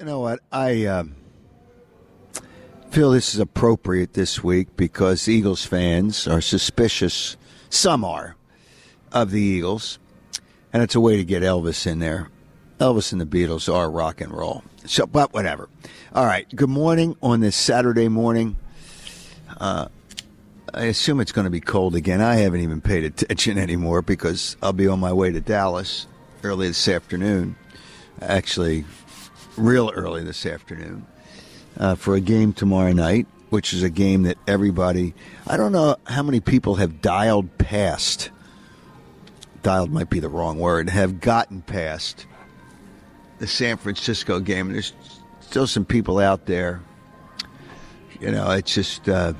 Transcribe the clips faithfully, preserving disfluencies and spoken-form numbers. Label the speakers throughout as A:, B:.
A: You know what? I um, feel this is appropriate this week because Eagles fans are suspicious, some are, of the Eagles. And it's a way to get Elvis in there. Elvis and the Beatles are rock and roll. So, but whatever. All right. Good morning on this Saturday morning. Uh, I assume it's going to be cold again. I haven't even paid attention anymore because I'll be on my way to Dallas early this afternoon. Actually, real early this afternoon uh, for a game tomorrow night, which is a game that everybody, I don't know how many people have dialed past. Dialed might be the wrong word, have gotten past the San Francisco game. There's still some people out there. You know, it's just, uh,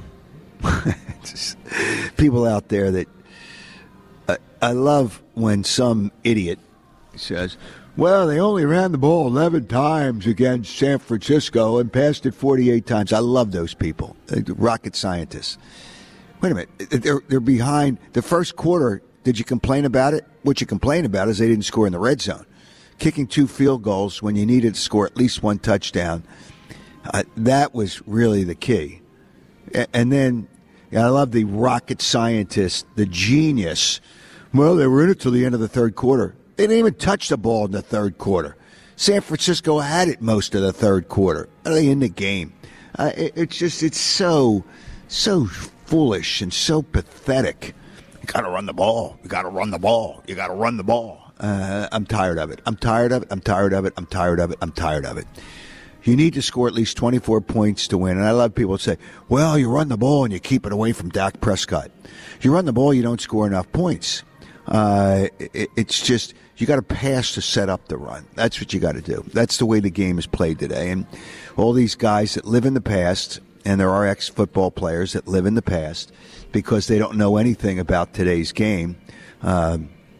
A: it's just people out there that uh, I love when some idiot says, well, they only ran the ball eleven times against San Francisco and passed it forty-eight times. I love those people, rocket scientists. Wait a minute. They're, they're behind the first quarter. Did you complain about it? What you complain about is they didn't score in the red zone. Kicking two field goals when you needed to score at least one touchdown. Uh, that was really the key. A- and then yeah, I love the rocket scientist, the genius. Well, they were in it till the end of the third quarter. They didn't even touch the ball in the third quarter. San Francisco had it most of the third quarter. Are they in the game? Uh, it, it's just, it's so, so foolish and so pathetic. You got to run the ball. You got to run the ball. You got to run the ball. Uh, I'm tired of it. I'm tired of it. I'm tired of it. I'm tired of it. I'm tired of it. You need to score at least twenty-four points to win. And I love people that say, well, you run the ball and you keep it away from Dak Prescott. You run the ball, you don't score enough points. Uh, it, it's just, you got to pass to set up the run. That's what you got to do. That's the way the game is played today. And all these guys that live in the past, and there are ex-football players that live in the past because they don't know anything about today's game. Uh,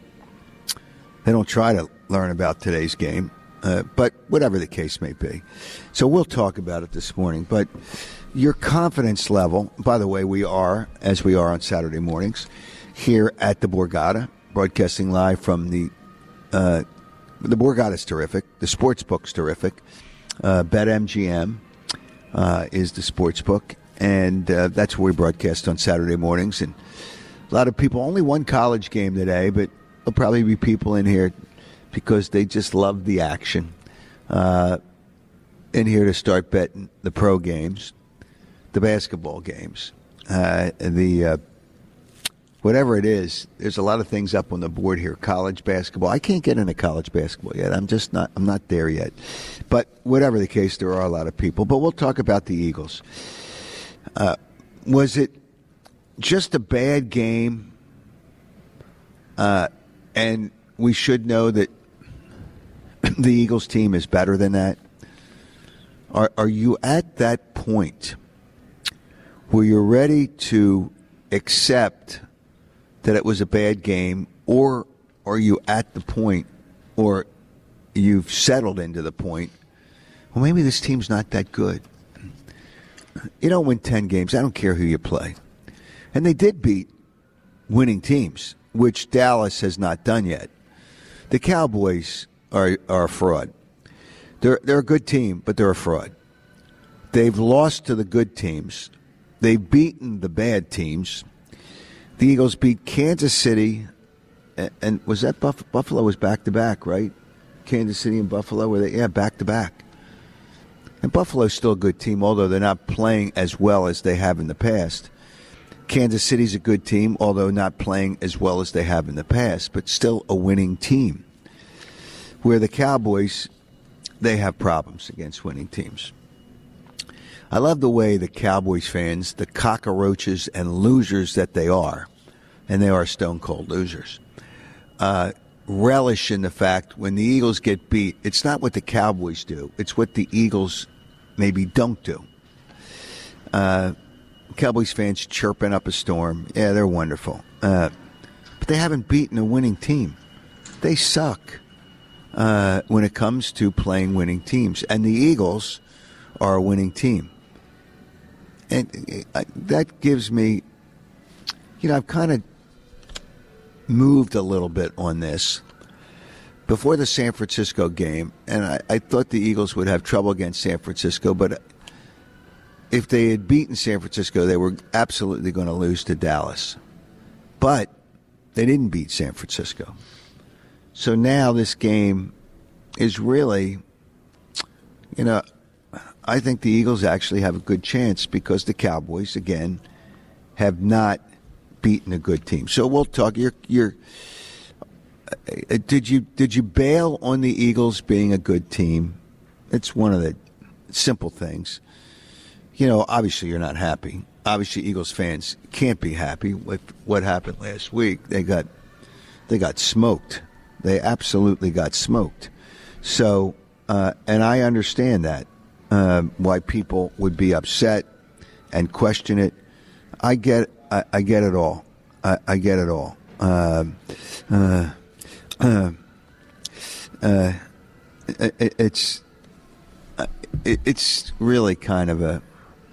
A: they don't try to learn about today's game, uh, but whatever the case may be. So we'll talk about it this morning. But your confidence level, by the way, we are, as we are on Saturday mornings, here at the Borgata, broadcasting live from the uh, the Borgata's terrific. The sports book's terrific. Uh, BetMGM uh, is the sports book, and uh, that's where we broadcast on Saturday mornings. And a lot of people, only one college game today, but there'll probably be people in here because they just love the action. Uh, in here to start betting the pro games, the basketball games, uh, the uh, whatever it is. There's a lot of things up on the board here. College basketball. I can't get into college basketball yet. I'm just not. I'm not there yet. But whatever the case, there are a lot of people. But we'll talk about the Eagles. Uh, was it just a bad game? Uh, and we should know that the Eagles team is better than that. Are are you at that point where you're ready to accept that it was a bad game, or are you at the point, or you've settled into the point, well, maybe this team's not that good? You don't win ten games. I don't care who you play. And they did beat winning teams, which Dallas has not done yet. The Cowboys are are a fraud. They're they're a good team, but they're a fraud. They've lost to the good teams. They've beaten the bad teams. The Eagles beat Kansas City, and, and was that Buff- Buffalo was back to back, right? Kansas City and Buffalo were they? Yeah, back to back. And Buffalo's still a good team, although they're not playing as well as they have in the past. Kansas City's a good team, although not playing as well as they have in the past, but still a winning team. Where the Cowboys, they have problems against winning teams. I love the way the Cowboys fans, the cockroaches and losers that they are, and they are stone-cold losers, uh, relish in the fact when the Eagles get beat, it's not what the Cowboys do. It's what the Eagles maybe don't do. Uh, Cowboys fans chirping up a storm. Yeah, they're wonderful. Uh, but they haven't beaten a winning team. They suck uh, when it comes to playing winning teams. And the Eagles are a winning team. And that gives me, you know, I've kind of moved a little bit on this. before the San Francisco game, and I, I thought the Eagles would have trouble against San Francisco, but if they had beaten San Francisco, they were absolutely going to lose to Dallas. But they didn't beat San Francisco. So now this game is really, you know, I think the Eagles actually have a good chance because the Cowboys, again, have not beaten a good team. So we'll talk. You're, you're, uh, did you did you bail on the Eagles being a good team? It's one of the simple things. You know, obviously you're not happy. Obviously, Eagles fans can't be happy with what happened last week. They got they got smoked. They absolutely got smoked. So, uh, and I understand that uh, why people would be upset and question it. I get I, I get it all. I, I get it all. Uh, uh, uh, uh, it, it's it, it's really kind of a.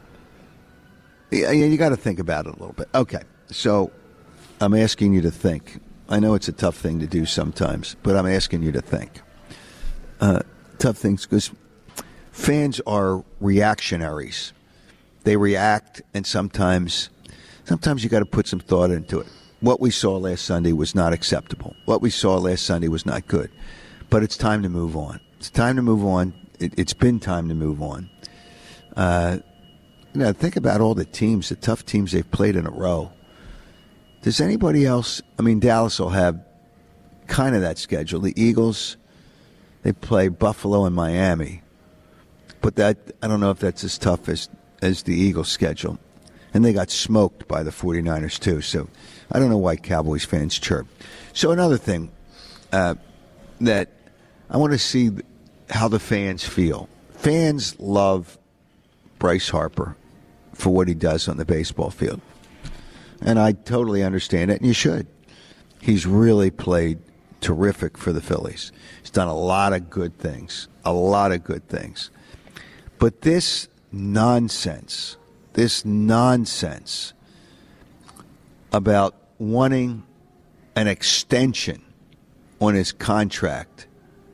A: Yeah, you got to think about it a little bit. Okay, so I'm asking you to think. I know it's a tough thing to do sometimes, but I'm asking you to think. Uh, tough things because fans are reactionaries. They react, and sometimes, sometimes you got to put some thought into it. What we saw last Sunday was not acceptable. What we saw last Sunday was not good. But it's time to move on. It's time to move on. It, it's been time to move on. Uh, You know, think about all the teams, the tough teams they've played in a row. Does anybody else? I mean, Dallas will have kind of that schedule. The Eagles, they play Buffalo and Miami, but that I don't know if that's as tough as as the Eagles' schedule. And they got smoked by the 49ers too. So I don't know why Cowboys fans chirp. So another thing uh, that I want to see how the fans feel. Fans love Bryce Harper for what he does on the baseball field. And I totally understand it, and you should. He's really played terrific for the Phillies. He's done a lot of good things, a lot of good things. But this nonsense, this nonsense about wanting an extension on his contract,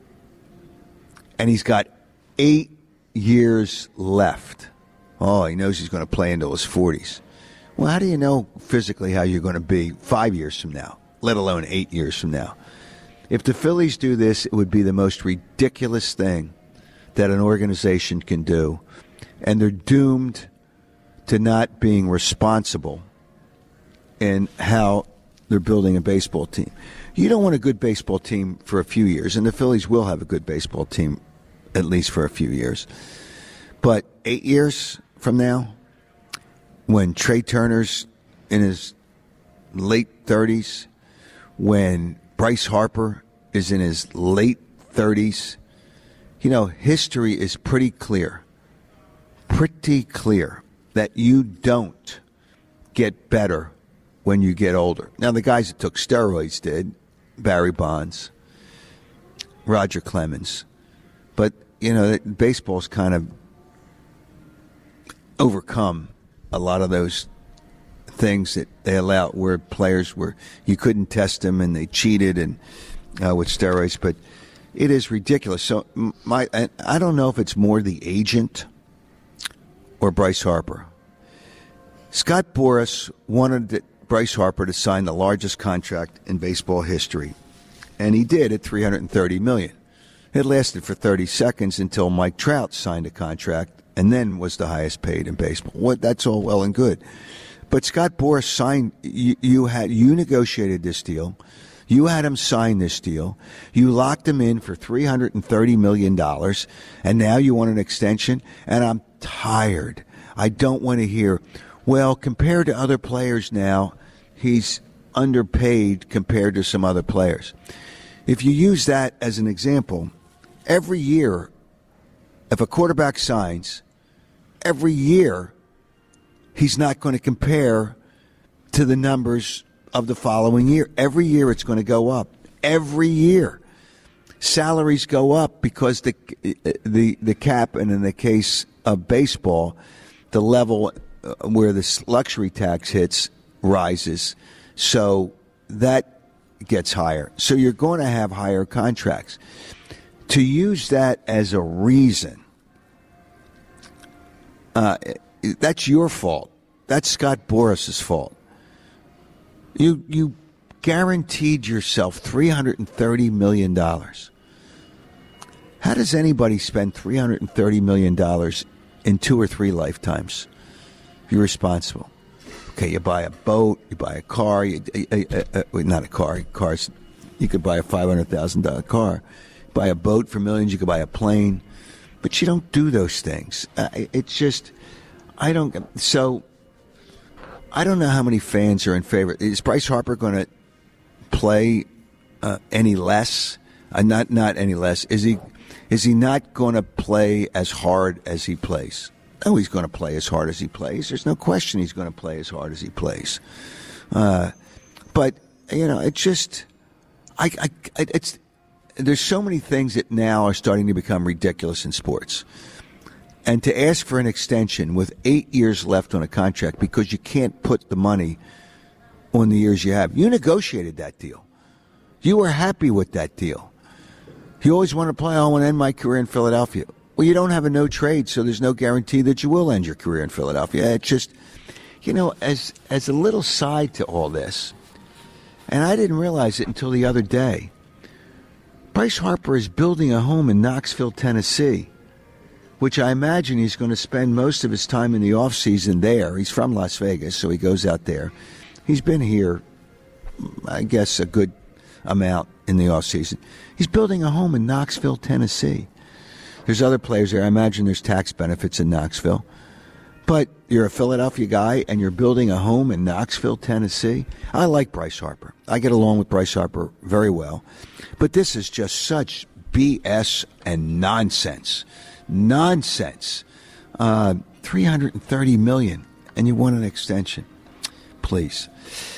A: and he's got eight years left. Oh, he knows he's going to play into his forties. Well, how do you know physically how you're going to be five years from now, let alone eight years from now? If the Phillies do this, it would be the most ridiculous thing that an organization can do, and they're doomed to not being responsible in how they're building a baseball team. You don't want a good baseball team for a few years, and the Phillies will have a good baseball team at least for a few years. But eight years from now, when Trey Turner's in his late thirties, when Bryce Harper is in his late thirties, you know, history is pretty clear, pretty clear that you don't get better when you get older. Now, the guys that took steroids did, Barry Bonds, Roger Clemens. But, you know, baseball's kind of overcome a lot of those things that they allow where players were, you couldn't test them and they cheated and uh, with steroids. But it is ridiculous. So my, I don't know if it's more the agent or Bryce Harper. Scott Boras wanted Bryce Harper to sign the largest contract in baseball history, and he did at three hundred thirty million dollars. It lasted for thirty seconds until Mike Trout signed a contract and then was the highest paid in baseball. What? That's all well and good. But Scott Boras signed, you, you had, you negotiated this deal. You had him sign this deal. You locked him in for three hundred thirty million dollars, and now you want an extension? And I'm tired. I don't want to hear, well, compared to other players now, he's underpaid compared to some other players. If you use that as an example, every year, if a quarterback signs, every year he's not going to compare to the numbers of the following year. Every year it's going to go up. Every year. Salaries go up because the the the cap, and in the case of baseball, the level where this luxury tax hits rises. So that gets higher. So you're going to have higher contracts. To use that as a reason, uh, that's your fault. That's Scott Boras's fault. You you guaranteed yourself three hundred thirty million dollars. How does anybody spend three hundred thirty million dollars in two or three lifetimes? You're responsible. Okay, you buy a boat, you buy a car, you, uh, uh, uh, not a car, cars. You could buy a five hundred thousand dollars car. Buy a boat for millions, you could buy a plane. But you don't do those things. Uh, it's just, I don't, so, I don't know how many fans are in favor. Is Bryce Harper going to play uh, any less? Uh, not not any less. Is he is he not going to play as hard as he plays? No, he's going to play as hard as he plays. There's no question he's going to play as hard as he plays. Uh, but you know, it's just, I, I, it's there's so many things that now are starting to become ridiculous in sports. And to ask for an extension with eight years left on a contract because you can't put the money on the years you have. You negotiated that deal. You were happy with that deal. You always want to play, I want to end my career in Philadelphia. Well, you don't have a no trade, so there's no guarantee that you will end your career in Philadelphia. It's just, you know, as as a little side to all this, and I didn't realize it until the other day, Bryce Harper is building a home in Knoxville, Tennessee, which I imagine he's going to spend most of his time in the offseason there. He's from Las Vegas, so he goes out there. He's been here, I guess, a good amount in the offseason. He's building a home in Knoxville, Tennessee. There's other players there. I imagine there's tax benefits in Knoxville. But you're a Philadelphia guy, and you're building a home in Knoxville, Tennessee. I like Bryce Harper. I get along with Bryce Harper very well. But this is just such B S and nonsense. Nonsense. Uh, three hundred thirty million dollars, and you want an extension. Please.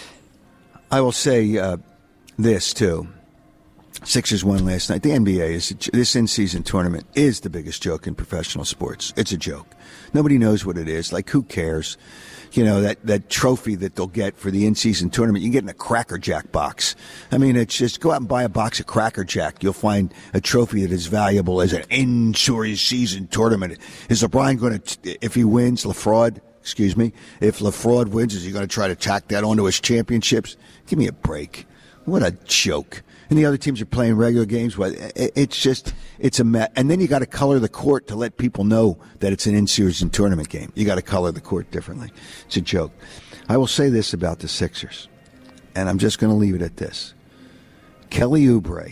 A: I will say uh, this, too. Sixers won last night. The N B A is this in-season tournament is the biggest joke in professional sports. It's a joke. Nobody knows what it is. Like, who cares? You know, that, that trophy that they'll get for the in-season tournament, you can get in a Cracker Jack box. I mean, it's just go out and buy a box of Cracker Jack. You'll find a trophy that is valuable as an in-season tournament. Is LeBron going to, if he wins, LaFraud, excuse me, if LaFraud wins, is he going to try to tack that onto his championships? Give me a break. What a joke. And the other teams are playing regular games. Well, it's just, it's a mess. And then you got to color the court to let people know that it's an in-season tournament game. You got to color the court differently. It's a joke. I will say this about the Sixers, and I'm just going to leave it at this. Kelly Oubre,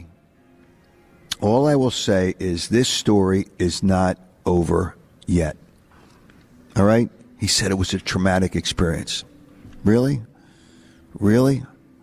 A: all I will say is this story is not over yet. All right? He said it was a traumatic experience. Really? Really?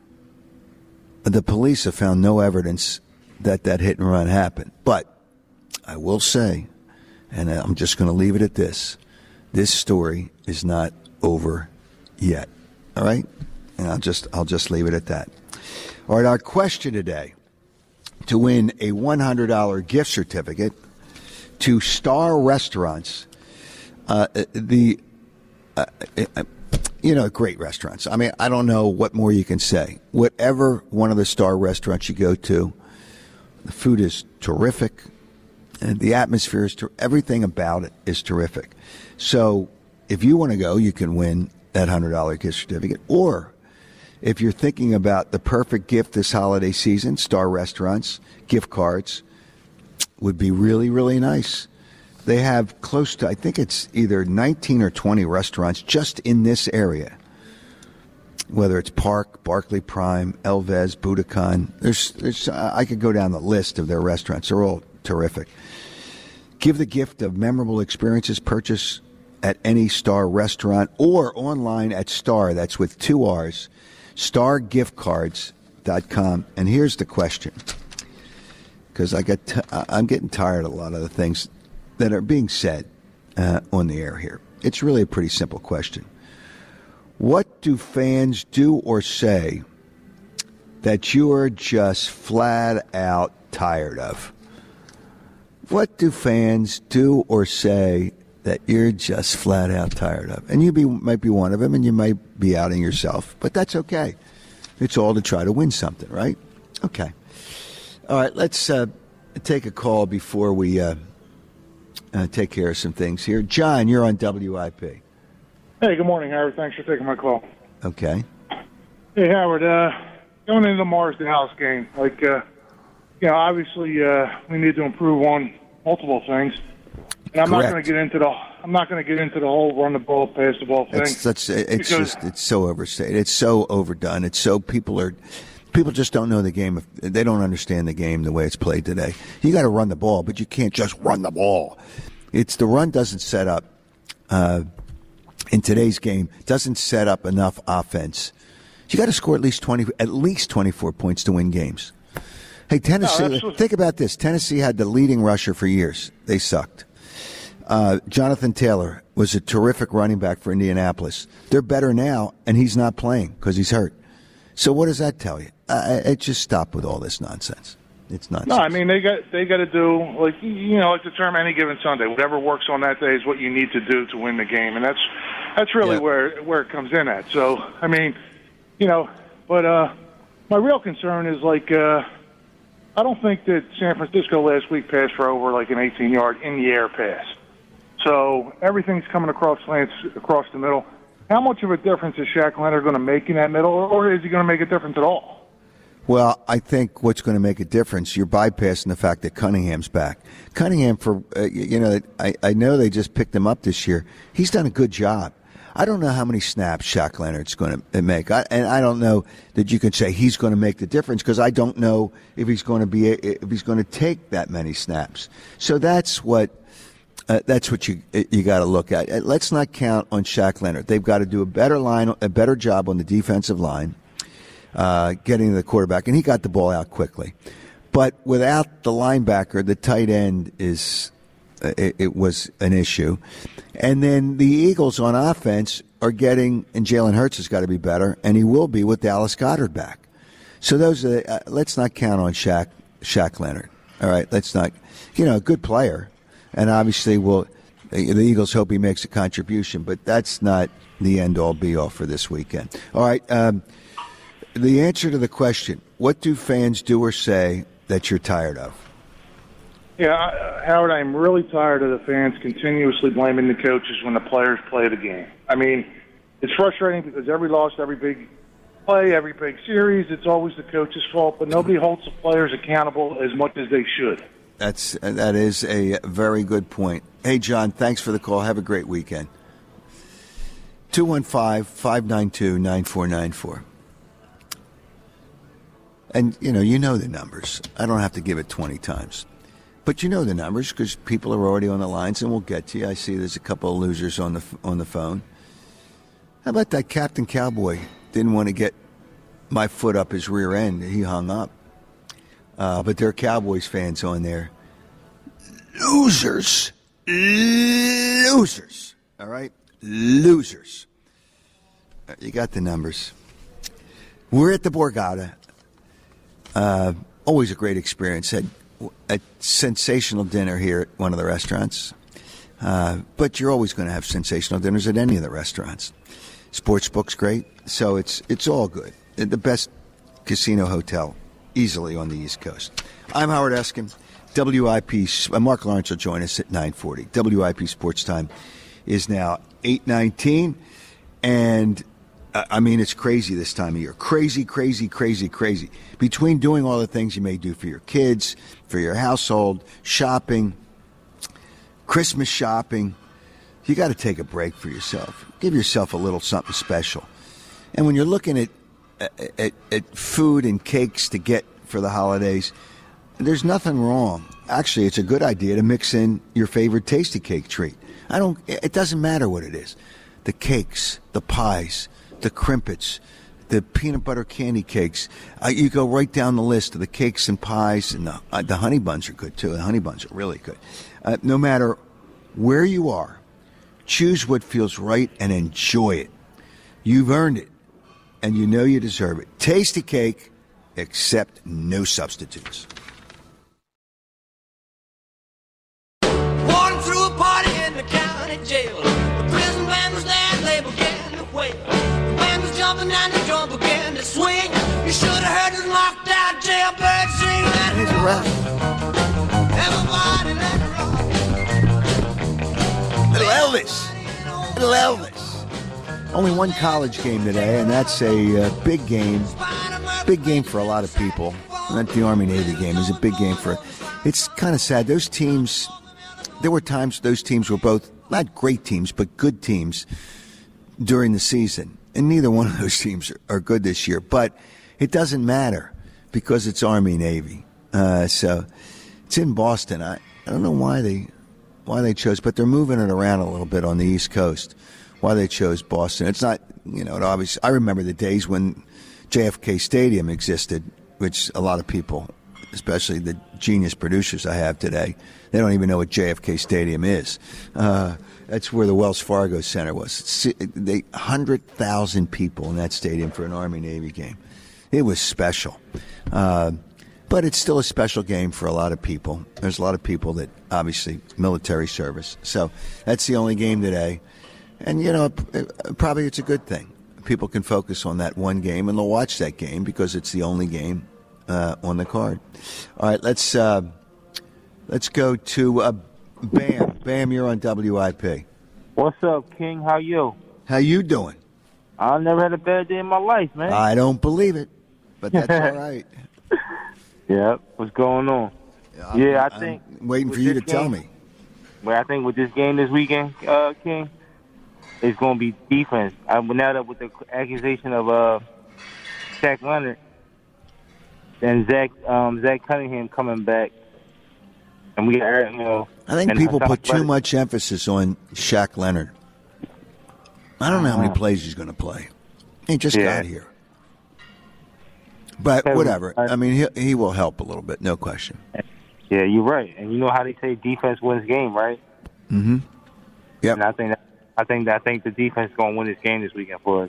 A: The police have found no evidence that that hit and run happened. But I will say, and I'm just going to leave it at this, this story is not over yet. All right? And I'll just I'll just leave it at that. All right, our question today, to win a one hundred dollars gift certificate to Star Restaurants, uh, the uh, uh, You know, great restaurants. I mean, I don't know what more you can say. Whatever one of the Star restaurants you go to, the food is terrific, and the atmosphere is ter- everything about it is terrific. So if you want to go, you can win that one hundred dollars gift certificate. Or if you're thinking about the perfect gift this holiday season, Star Restaurants, gift cards would be really, really nice. They have close to, I think it's either nineteen or twenty restaurants just in this area. Whether it's Park, Barclay Prime, Elvez, Budokan. There's, there's, I could go down the list of their restaurants. They're all terrific. Give the gift of memorable experiences. Purchase at any Star restaurant or online at Star. That's with two R's. star gift cards dot com. And here's the question. Because I get, t- I'm getting tired of a lot of the things that are being said uh, on the air here. It's really a pretty simple question. What do fans do or say that you are just flat out tired of? What do fans do or say that you're just flat out tired of? And you be, might be one of them, and you might be outing yourself, but that's okay. It's all to try to win something, right? Okay. All right, let's uh, take a call before we uh, uh, take care of some things here. John, you're on W I P.
B: Hey, good morning, Howard. Thanks for taking my call.
A: Okay.
B: Hey, Howard, uh, going into the Mars-Dallas game, like, uh, you know, obviously uh, we need to improve on multiple things. And I'm
A: Correct.
B: not going to get into the I'm not going to get into the whole run the ball, pass the ball thing.
A: It's, that's, it's
B: because,
A: just it's so overstated. It's so overdone. It's so people are people just don't know the game. They don't understand the game the way it's played today. You got to run the ball, but you can't just run the ball. It's the run doesn't set up uh, in today's game doesn't set up enough offense. You got to score at least twenty at least twenty-four points to win games. Hey, Tennessee,
B: no,
A: think about this. Tennessee had the leading rusher for years. They sucked. Uh, Jonathan Taylor was a terrific running back for Indianapolis. They're better now, and he's not playing because he's hurt. So what does that tell you? Uh, it just stop with all this nonsense. It's nonsense.
B: No, I mean they got they got to do like you know like the term any given Sunday. Whatever works on that day is what you need to do to win the game, and that's that's really
A: yeah.
B: where where it comes in at. So I mean, you know, but uh, my real concern is like uh, I don't think that San Francisco last week passed for over like an eighteen yard in the air pass. So everything's coming across slants across the middle. How much of a difference is Shaq Leonard going to make in that middle, or is he going to make a difference at all?
A: Well, I think what's going to make a difference, you're bypassing the fact that Cunningham's back. Cunningham, for uh, you know, I, I know they just picked him up this year. He's done a good job. I don't know how many snaps Shaq Leonard's going to make, I, and I don't know that you can say he's going to make the difference because I don't know if he's going to be if he's going to take that many snaps. So that's what. Uh, that's what you you got to look at. Uh, let's not count on Shaq Leonard. They've got to do a better line, a better job on the defensive line, uh, getting to the quarterback, and he got the ball out quickly. But without the linebacker, the tight end is uh, it, it was an issue. And then the Eagles on offense are getting, and Jalen Hurts has got to be better, and he will be with Dallas Goedert back. So those are. Uh, let's not count on Shaq Shaq Leonard. All right, let's not. You know, a good player. And obviously, we'll, the Eagles hope he makes a contribution, but that's not the end-all, be-all for this weekend. All right, um, the answer to the question, what do fans do or say that you're tired of?
B: Yeah, uh, Howard, I'm really tired of the fans continuously blaming the coaches when the players play the game. I mean, it's frustrating because every loss, every big play, every big series, it's always the coach's fault, but nobody holds the players accountable as much as they should.
A: That's that is a very good point. Hey, John, thanks for the call. Have a great weekend. two one five, five nine two, nine four nine four. And, you know, you know the numbers. I don't have to give it twenty times. But you know the numbers because people are already on the lines, and we'll get to you. I see there's a couple of losers on the on the phone. How about that Captain Cowboy? Didn't want to get my foot up his rear end. He hung up. Uh, but there are Cowboys fans on there. Losers. Losers. All right? Losers. You got the numbers. We're at the Borgata. Uh, always a great experience. Had a sensational dinner here at one of the restaurants. Uh, but you're always going to have sensational dinners at any of the restaurants. Sportsbook's great. So it's it's all good. The best casino hotel easily on the East Coast. I'm Howard Eskin. W I P, uh, Mark Lawrence will join us at nine forty. W I P Sports Time is now eight nineteen. And, uh, I mean, it's crazy this time of year. Crazy, crazy, crazy, crazy. Between doing all the things you may do for your kids, for your household, shopping, Christmas shopping, you got to take a break for yourself. Give yourself a little something special. And when you're looking at At, at food and cakes to get for the holidays, there's nothing wrong. Actually, it's a good idea to mix in your favorite tasty cake treat. I don't. It doesn't matter what it is. The cakes, the pies, the crimpets, the peanut butter candy cakes. Uh, you go right down the list of the cakes and pies, and the, uh, the honey buns are good too. The honey buns are really good. Uh, no matter where you are, choose what feels right and enjoy it. You've earned it. And you know you deserve it. Tasty cake, except no substitutes.
C: Walking through a party in the county jail. The prison band was there and they began to wail. The band was jumping and the drum began to swing. locked out, jailbird sing that
A: Here's a rap.
C: everybody let roll.
A: Little Elvis. Little Elvis. Only one college game today, and that's a uh, big game. Big game for a lot of people. Not the Army-Navy game. It's a big game for... It's kind of sad. Those teams... There were times those teams were both, not great teams, but good teams during the season. And neither one of those teams are good this year. But it doesn't matter because it's Army-Navy. Uh, so it's in Boston. I, I don't know why they why they chose, but they're moving it around a little bit on the East Coast. Why they chose Boston. It's not, you know, it obviously, I remember the days when J F K Stadium existed, which a lot of people, especially the genius producers I have today, they don't even know what J F K Stadium is. Uh, that's where the Wells Fargo Center was. They one hundred thousand people in that stadium for an Army-Navy game. It was special. Uh, but it's still a special game for a lot of people. There's a lot of people that, obviously, military service. So that's the only game today. And, you know, probably it's a good thing. People can focus on that one game, and they'll watch that game because it's the only game uh, on the card. All right, let's... Uh, Let's go to uh, Bam. Bam, you're on W I P.
D: What's up, King? How you?
A: How you doing?
D: I never had a bad day in my life, man.
A: I don't believe it, but that's all right.
D: Yeah, what's going on?
A: I'm,
D: yeah, I think...
A: I'm waiting for you to
D: game,
A: tell me.
D: Well, I think with this game this weekend, uh, King, it's going to be defense. I, now that with the accusation of uh, Shaq Leonard and Zach, um, Zach Cunningham coming back, and we are, you know...
A: I think people put too much emphasis on Shaq Leonard. I don't know how many plays he's going to play. He just
D: Yeah.
A: got here. But whatever. I mean, he, he will help a little bit, no question.
D: Yeah, you're right. And you know how they say defense wins game, right?
A: Mm-hmm. Yep.
D: And I think that, I think that, I think the defense is going to win this game this weekend for us.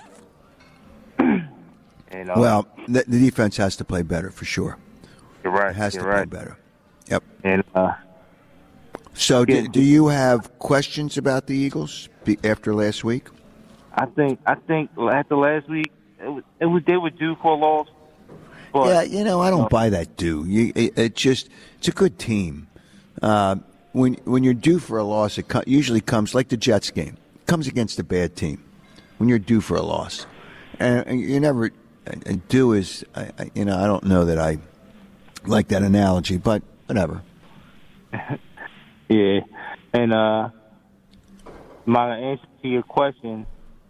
D: and, uh,
A: Well, the, the defense has to play better, for sure.
D: you're right.
A: It has
D: you're
A: to
D: right.
A: play better. Yep.
D: And uh,
A: So, do, do you have questions about the Eagles be, after last week?
D: I think I think after last week, it was, it was they were due for a loss. But,
A: Yeah, you know, I don't buy that due. You, it, it just it's a good team. Uh, when when you're due for a loss, it co- usually comes like the Jets game. It comes against a bad team. When you're due for a loss, and, and you never uh, due is I, I, you know I don't know that I like that analogy, but whatever.
D: yeah, and uh, my answer to your question,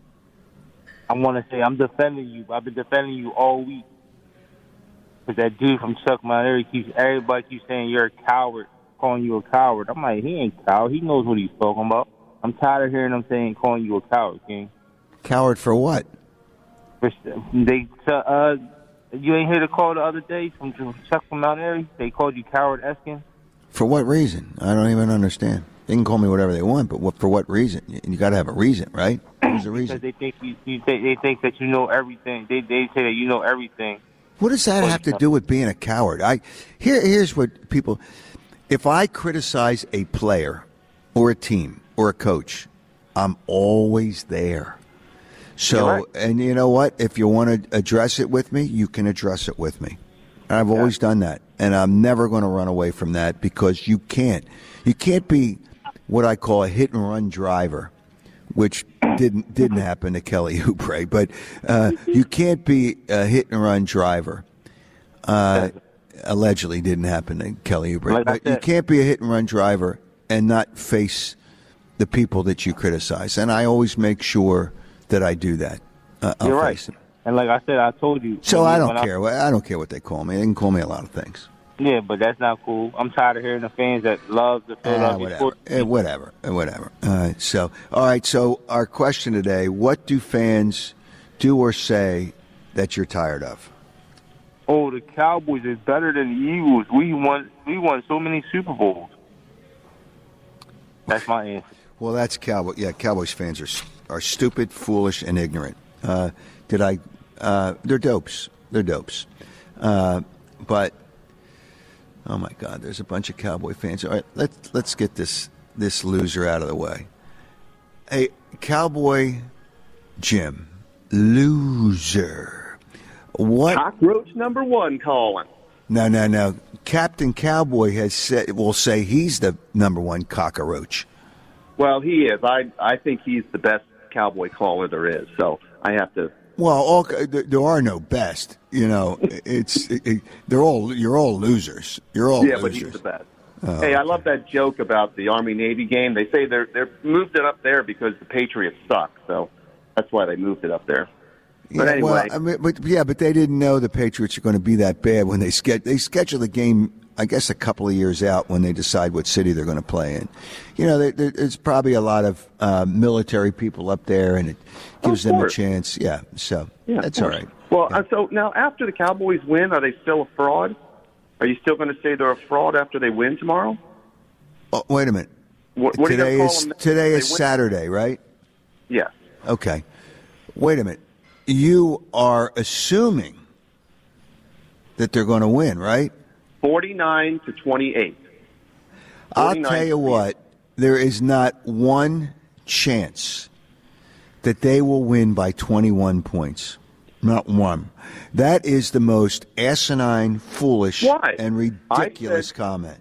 D: I want to say I'm defending you. I've been defending you all week. Because that dude from Chuck Monterey keeps, everybody keeps saying you're a coward, calling you a coward. I'm like, he ain't coward. He knows what he's talking about. I'm tired of hearing them saying, calling you a coward, King.
A: Coward for what?
D: For, they, uh, you ain't hear the call the other day from Chuck from Mount Airy? They called you Coward Eskin?
A: For what reason? I don't even understand. They can call me whatever they want, but what, for what reason? You, you got to have a reason, right? There's a reason.
D: Because they think you, you they, they think that you know everything. They they say that you know everything.
A: What does that have to do with being a coward? I here here's what people. If I criticize a player, or a team, or a coach, I'm always there. So,
D: You're right.
A: and you know what? If you want to address it with me, you can address it with me. And I've always done that, and I'm never going to run away from that because you can't. You can't be what I call a hit and run driver, which didn't didn't happen to Kelly Oubre, but uh, you can't be a hit and run driver. Uh, allegedly didn't happen to Kelly Oubre,
D: Like I
A: but you
D: said.
A: can't be a hit and run driver and not face the people that you criticize. And I always make sure that I do that. Uh, I'll
D: You're right.
A: face them.
D: And like I said, I told you.
A: So
D: when
A: I
D: you-
A: don't
D: when
A: care. I don't care what they call me. They can call me a lot of things.
D: Yeah, but that's not cool. I'm tired of hearing the fans that love the
A: Ah,
D: Philadelphia
A: whatever.
D: sports.
A: Eh, whatever. Eh, whatever. All right. So, all right. So, our question today: what do fans do or say that you're tired of?
D: Oh, the Cowboys is better than the Eagles. We won. We won so many Super Bowls. That's my answer.
A: Well, that's Cowboy. Yeah, Cowboys fans are are stupid, foolish, and ignorant. Uh, did I? Uh, they're dopes. They're dopes. Uh, but oh my God, there's a bunch of Cowboy fans. All right, let's let's get this this loser out of the way. Hey, Cowboy Jim, loser. What?
E: Cockroach number one calling.
A: No, no, no. Captain Cowboy has said will say he's the number one cockroach.
E: Well, he is. I I think he's the best cowboy caller there is. So I have to.
A: Well, all, there are no best. You know, it's it, it, they're all you're all losers. You're all
E: yeah,
A: losers.
E: but he's the best.
A: Oh,
E: hey, I
A: okay.
E: love that joke about the Army Navy game. They say they're they're moved it up there because the Patriots suck. So that's why they moved it up there. But
A: yeah,
E: anyway,
A: well, I mean, but yeah, but they didn't know the Patriots are going to be that bad when they ske- they schedule the game. I guess a couple of years out when they decide what city they're going to play in. You know, there, there's probably a lot of uh, military people up there, and it gives them a chance. Yeah, so
E: yeah,
A: that's all right.
E: Well,
A: yeah.
E: uh, so now after the Cowboys win, are they still a fraud? Are you still going to say they're a fraud after they win tomorrow?
A: Oh, wait a minute.
E: What, what
A: today
E: are you gonna
A: is
E: call them
A: today
E: if
A: is
E: they win?
A: Saturday, right?
E: Yes.
A: Okay. Wait a minute. You are assuming that they're going to win, right?
E: forty-nine to twenty-eight.
A: I'll tell you what, there is not one chance that they will win by twenty-one points. Not one. That is the most asinine, foolish,
E: Why?
A: and ridiculous
E: I said,
A: comment.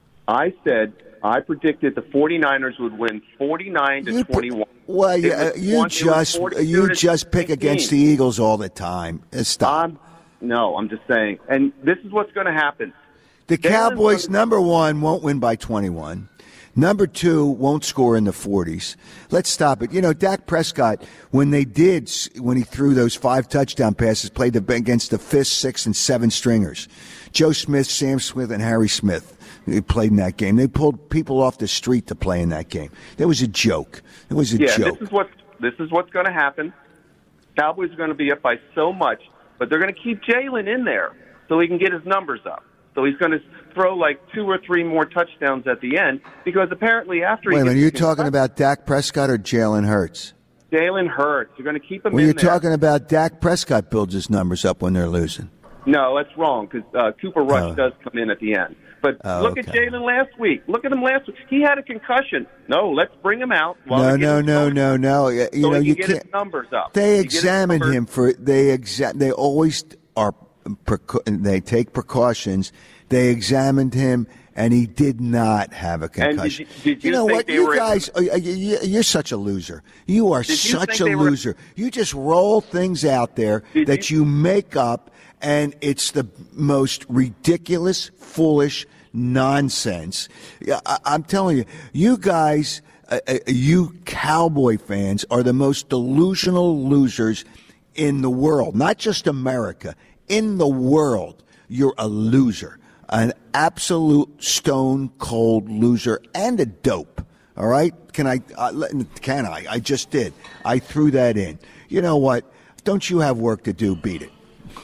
E: I said I predicted the 49ers would win forty-nine to
A: You
E: twenty-one.
A: P- well,
E: It
A: yeah,
E: was
A: you
E: one- it was
A: just
E: forty-two
A: you
E: to
A: just pick against the
E: nineteen.
A: Eagles all the time. Uh, Stop.
E: I'm, no, I'm just saying. And this is what's going to happen.
A: The
E: Jalen
A: Cowboys,
E: Hurts-
A: number one, won't win by twenty-one. Number two, won't score in the forties. Let's stop it. You know, Dak Prescott, when they did, when he threw those five touchdown passes, played the, against the fifth, sixth, and seven stringers. Joe Smith, Sam Smith, and Harry Smith they played in that game. They pulled people off the street to play in that game. It was a joke. It was a
E: yeah,
A: joke.
E: this is what this is what's going to happen. Cowboys are going to be up by so much, but they're going to keep Jalen in there so he can get his numbers up. So he's going to throw like two or three more touchdowns at the end because apparently after
A: Wait
E: he
A: a minute,
E: gets
A: are you
E: the
A: talking
E: concussion-
A: about Dak Prescott or Jalen Hurts?
E: Jalen Hurts. You're going to keep him
A: Well,
E: in
A: you're
E: there.
A: talking about Dak Prescott builds his numbers up when they're losing.
E: No, that's wrong because uh, Cooper Rush
A: Oh.
E: does come in at the end. But
A: Oh,
E: look at
A: okay.
E: Jalen last week. Look at him last week. He had a concussion. No, let's bring him out. while
A: No,
E: we get
A: no,
E: his
A: no,
E: numbers
A: no,
E: up
A: no. You
E: so
A: know,
E: he
A: you
E: can get
A: can't.
E: his numbers up.
A: They
E: You get his
A: examined
E: numbers-
A: him for they exa- They always are. Preca- they take precautions. They examined him, and he did not have a
E: And did
A: concussion.
E: you- did you
A: know
E: think
A: what?
E: they
A: You
E: were-
A: guys, uh, you- you're such a loser. You are
E: Did you
A: such
E: think
A: a
E: they were-
A: loser. You just roll things out there
E: Did
A: that you make up, and it's the most ridiculous, foolish nonsense. Yeah, I- I'm telling you, you guys, uh, uh, you Cowboy fans, are the most delusional losers in the world. Not just America, in the world. You're a loser, an absolute stone cold loser, and a dope. All right? Can I? Uh, let- can I? I just did. I threw that in. You know what? Don't you have work to do? Beat it.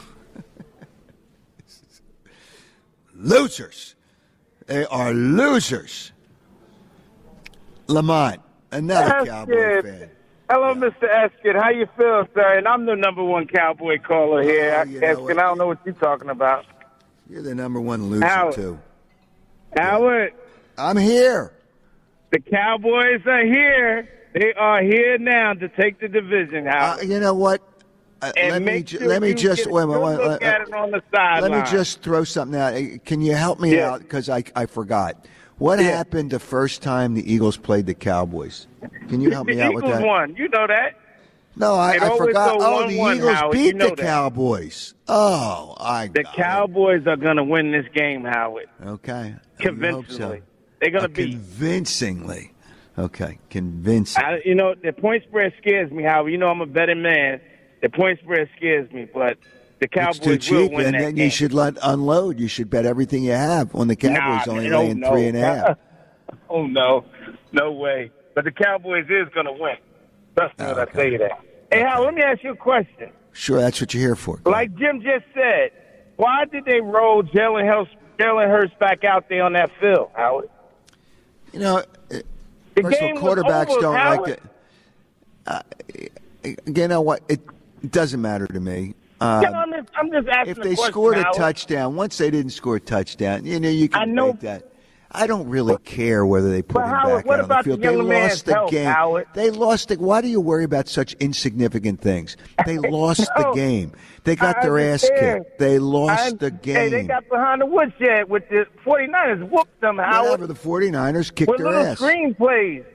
A: Losers. They are losers. Lamont, another Cowboy
F: Eskin.
A: fan.
F: Hello, Mister Eskin. How you feel, sir? And I'm the number one Cowboy caller here.
A: Oh, you know
F: Eskin,
A: what?
F: I don't know what you're talking about.
A: You're the number one loser,
F: Howard.
A: too.
F: Howard,
A: I'm here.
F: the Cowboys are here. They are here now to take the division,
A: Uh,
F: Howard.
A: you know what? Uh,
F: and
A: let me
F: make
A: ju-
F: sure
A: let me
F: you
A: just
F: get a
A: wait a minute.
F: good
A: wait,
F: look
A: uh,
F: at it on the
A: Let
F: sideline.
A: me just throw something out. Uh, Can you help me
F: Yeah.
A: out? Because I, I forgot. What
F: Yeah.
A: happened the first time the Eagles played the Cowboys? Can you help
F: the
A: me out
F: Eagles
A: with that?
F: won. You know that.
A: No, I,
F: It
A: I
F: always
A: forgot.
F: go
A: Oh,
F: one
A: the
F: one,
A: Eagles
F: Howard.
A: beat
F: You know
A: the
F: that.
A: Cowboys. Oh, I
F: The
A: got
F: Cowboys are going to win this game, Howard.
A: it. Okay. I hope
F: Convincingly.
A: so.
F: They're going
A: Uh,
F: to beat.
A: convincingly. Okay, convincing.
F: I, you know, the point spread scares me, Howard. You know I'm a betting man. The point spread scares me, but the Cowboys
A: It's too cheap,
F: will win
A: and
F: that
A: then
F: game.
A: you should let unload. You should bet everything you have on the Cowboys,
F: Nah,
A: only
F: man, oh,
A: laying
F: no.
A: three and a half.
F: Oh, no. No way. But the Cowboys is going to win. Trust me
A: Oh,
F: when
A: okay.
F: I tell you that. Hey, Howard, let me ask you a question.
A: Sure, that's what you're here for. Go
F: Like Jim just said, why did they roll Jalen Hurts, Jalen Hurts back out there on that field, Howard?
A: You know, uh,
F: The
A: first of
F: game
A: all,
F: was
A: quarterbacks
F: over,
A: don't
F: Howard.
A: like it. Uh, you know what? It doesn't matter to me. Um,
F: Yeah, I'm, just, I'm just asking
A: if
F: a
A: they
F: question,
A: scored a
F: Howard.
A: touchdown, once they didn't score a touchdown, you know, you can
F: I know-
A: debate that. I don't really care whether they put
F: But
A: him
F: Howard,
A: back
F: what
A: out on the
F: about the
A: field. They
F: young man's
A: lost the
F: health,
A: game.
F: Howard?
A: They lost it. Why do you worry about such insignificant things? They lost
F: No,
A: the game. They got
F: I
A: their ass
F: understand.
A: kicked. They lost
F: I-
A: the game.
F: Hey, they got behind the woodshed with the 49ers. Whooped them, Howard.
A: Whatever, the 49ers kicked
F: With
A: their
F: little
A: ass.
F: screen plays.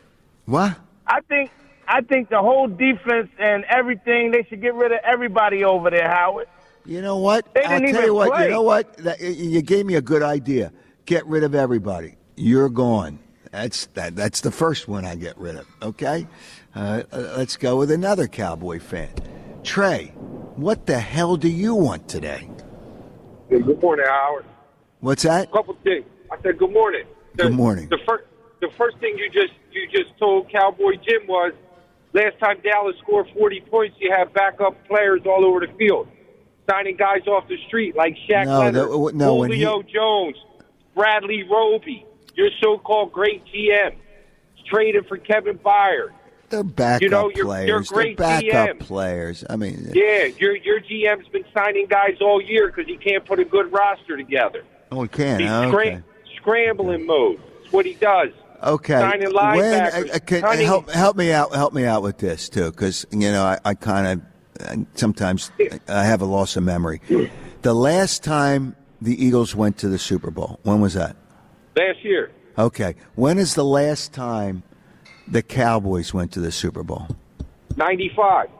A: What?
F: I think I think the whole defense and everything, they should get rid of everybody over there, Howard.
A: You know what?
F: They
A: I'll
F: didn't
A: tell
F: even
A: you what.
F: play.
A: You know what? That, you gave me a good idea. Get rid of everybody. You're gone. That's that. That's the first one I get rid of. Okay. Uh, uh, let's go with another Cowboy fan. Trey, what the hell do you want today?
G: Hey, good morning, Howard.
A: What's that?
G: A couple things. I said good morning. The,
A: Good morning.
G: The first, the first thing you just you just told Cowboy Jim was last time Dallas scored forty points, you have backup players all over the field, signing guys off the street like Shaq
A: No,
G: Leonard,
A: that- no, when he-
G: Julio Jones, Bradley Roby, your so-called great G M, traded for Kevin Byard.
A: They're backup
G: You know, you're-
A: players.
G: you're
A: They're
G: great
A: backup
G: G M.
A: players. I mean,
G: Yeah, your your G M's been signing guys all year because he can't put a good roster together.
A: oh, we can.
G: He's
A: Okay.
G: scram- scrambling mode. That's what he does.
A: Okay.
G: Signing
A: When,
G: linebackers.
A: uh, uh, can,
G: Hunting-
A: help, help me out. Help me out with this too, because you know I, I kind of sometimes I have a loss of memory. The last time the Eagles went to the Super Bowl, when was that?
G: Last year.
A: Okay. When is the last time the Cowboys went to the Super Bowl?
G: ninety-five.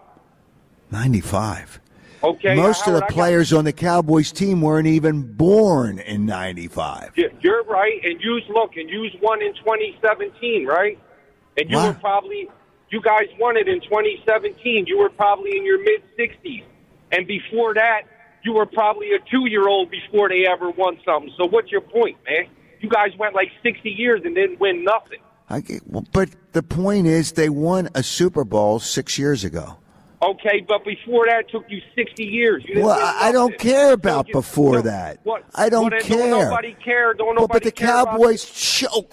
A: ninety-five.
G: Okay.
A: Most of
G: Howard,
A: the
G: I got-
A: players on the Cowboys team weren't even born in ninety-five.
G: Yeah, you're right. And use look, and use one in twenty seventeen, right? And you
A: What?
G: were probably, you guys won it in twenty seventeen. You were probably in your mid sixties. And before that, you were probably a two-year-old before they ever won something. So what's your point, man? You guys went like sixty years and didn't win nothing.
A: I get, well, but the point is, they won a Super Bowl six years ago.
G: Okay, but before that it took you sixty years. You didn't
A: Well,
G: win
A: I I don't
G: nothing.
A: care about
G: So you-
A: before
G: no,
A: that.
G: What?
A: I don't
G: well, then
A: care.
G: Don't nobody care. Don't
A: Well,
G: nobody
A: but the
G: care about-
A: Cowboys choke.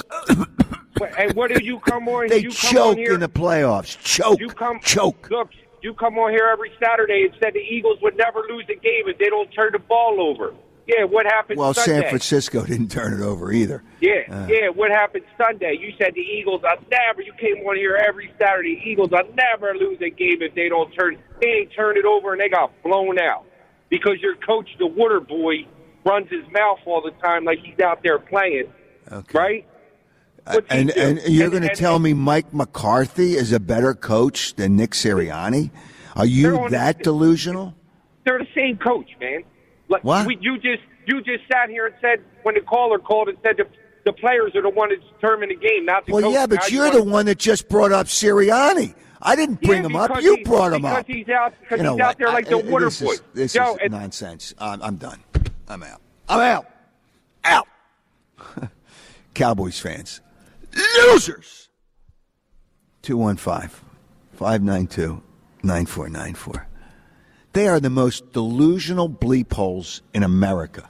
G: And what do you come on?
A: They
G: you come
A: choke
G: on here,
A: in the playoffs. Choke.
G: You come
A: choke.
G: Look, you come on here every Saturday and said the Eagles would never lose a game if they don't turn the ball over. Yeah, what happened
A: Well,
G: Sunday?
A: San Francisco didn't turn it over either.
G: Yeah,
A: Uh.
G: yeah. What happened Sunday? You said the Eagles are never. You came on here every Saturday. Eagles are never lose a game if they don't turn. They ain't turn it over and they got blown out because your coach, the Water Boy, runs his mouth all the time like he's out there playing.
A: Okay.
G: Right? What's he
A: And,
G: do?
A: and you're
G: And-
A: going to
G: and-
A: tell me Mike McCarthy is a better coach than Nick Sirianni? Are you
G: They're on-
A: that delusional?
G: They're the same coach, man. Like,
A: What?
G: We, you just you just sat here and said when the caller called and said the, the players are the one that determine the game, not the
A: Well,
G: coach.
A: yeah,
G: Now
A: but
G: you
A: you're the
G: wanna-
A: one that just brought up Sirianni. I didn't bring
G: Yeah,
A: him up.
G: because
A: You
G: he-
A: brought him
G: because
A: up.
G: he's out- because
A: You know
G: he's out
A: what?
G: there like the
A: I-
G: Water
A: this
G: Boy.
A: Is, this
G: Yo,
A: is
G: and-
A: nonsense. I'm, I'm done. I'm out. I'm out. Out. Cowboys fans. Losers. two one five, five nine two, nine four nine four. They are the most delusional bleep holes in America.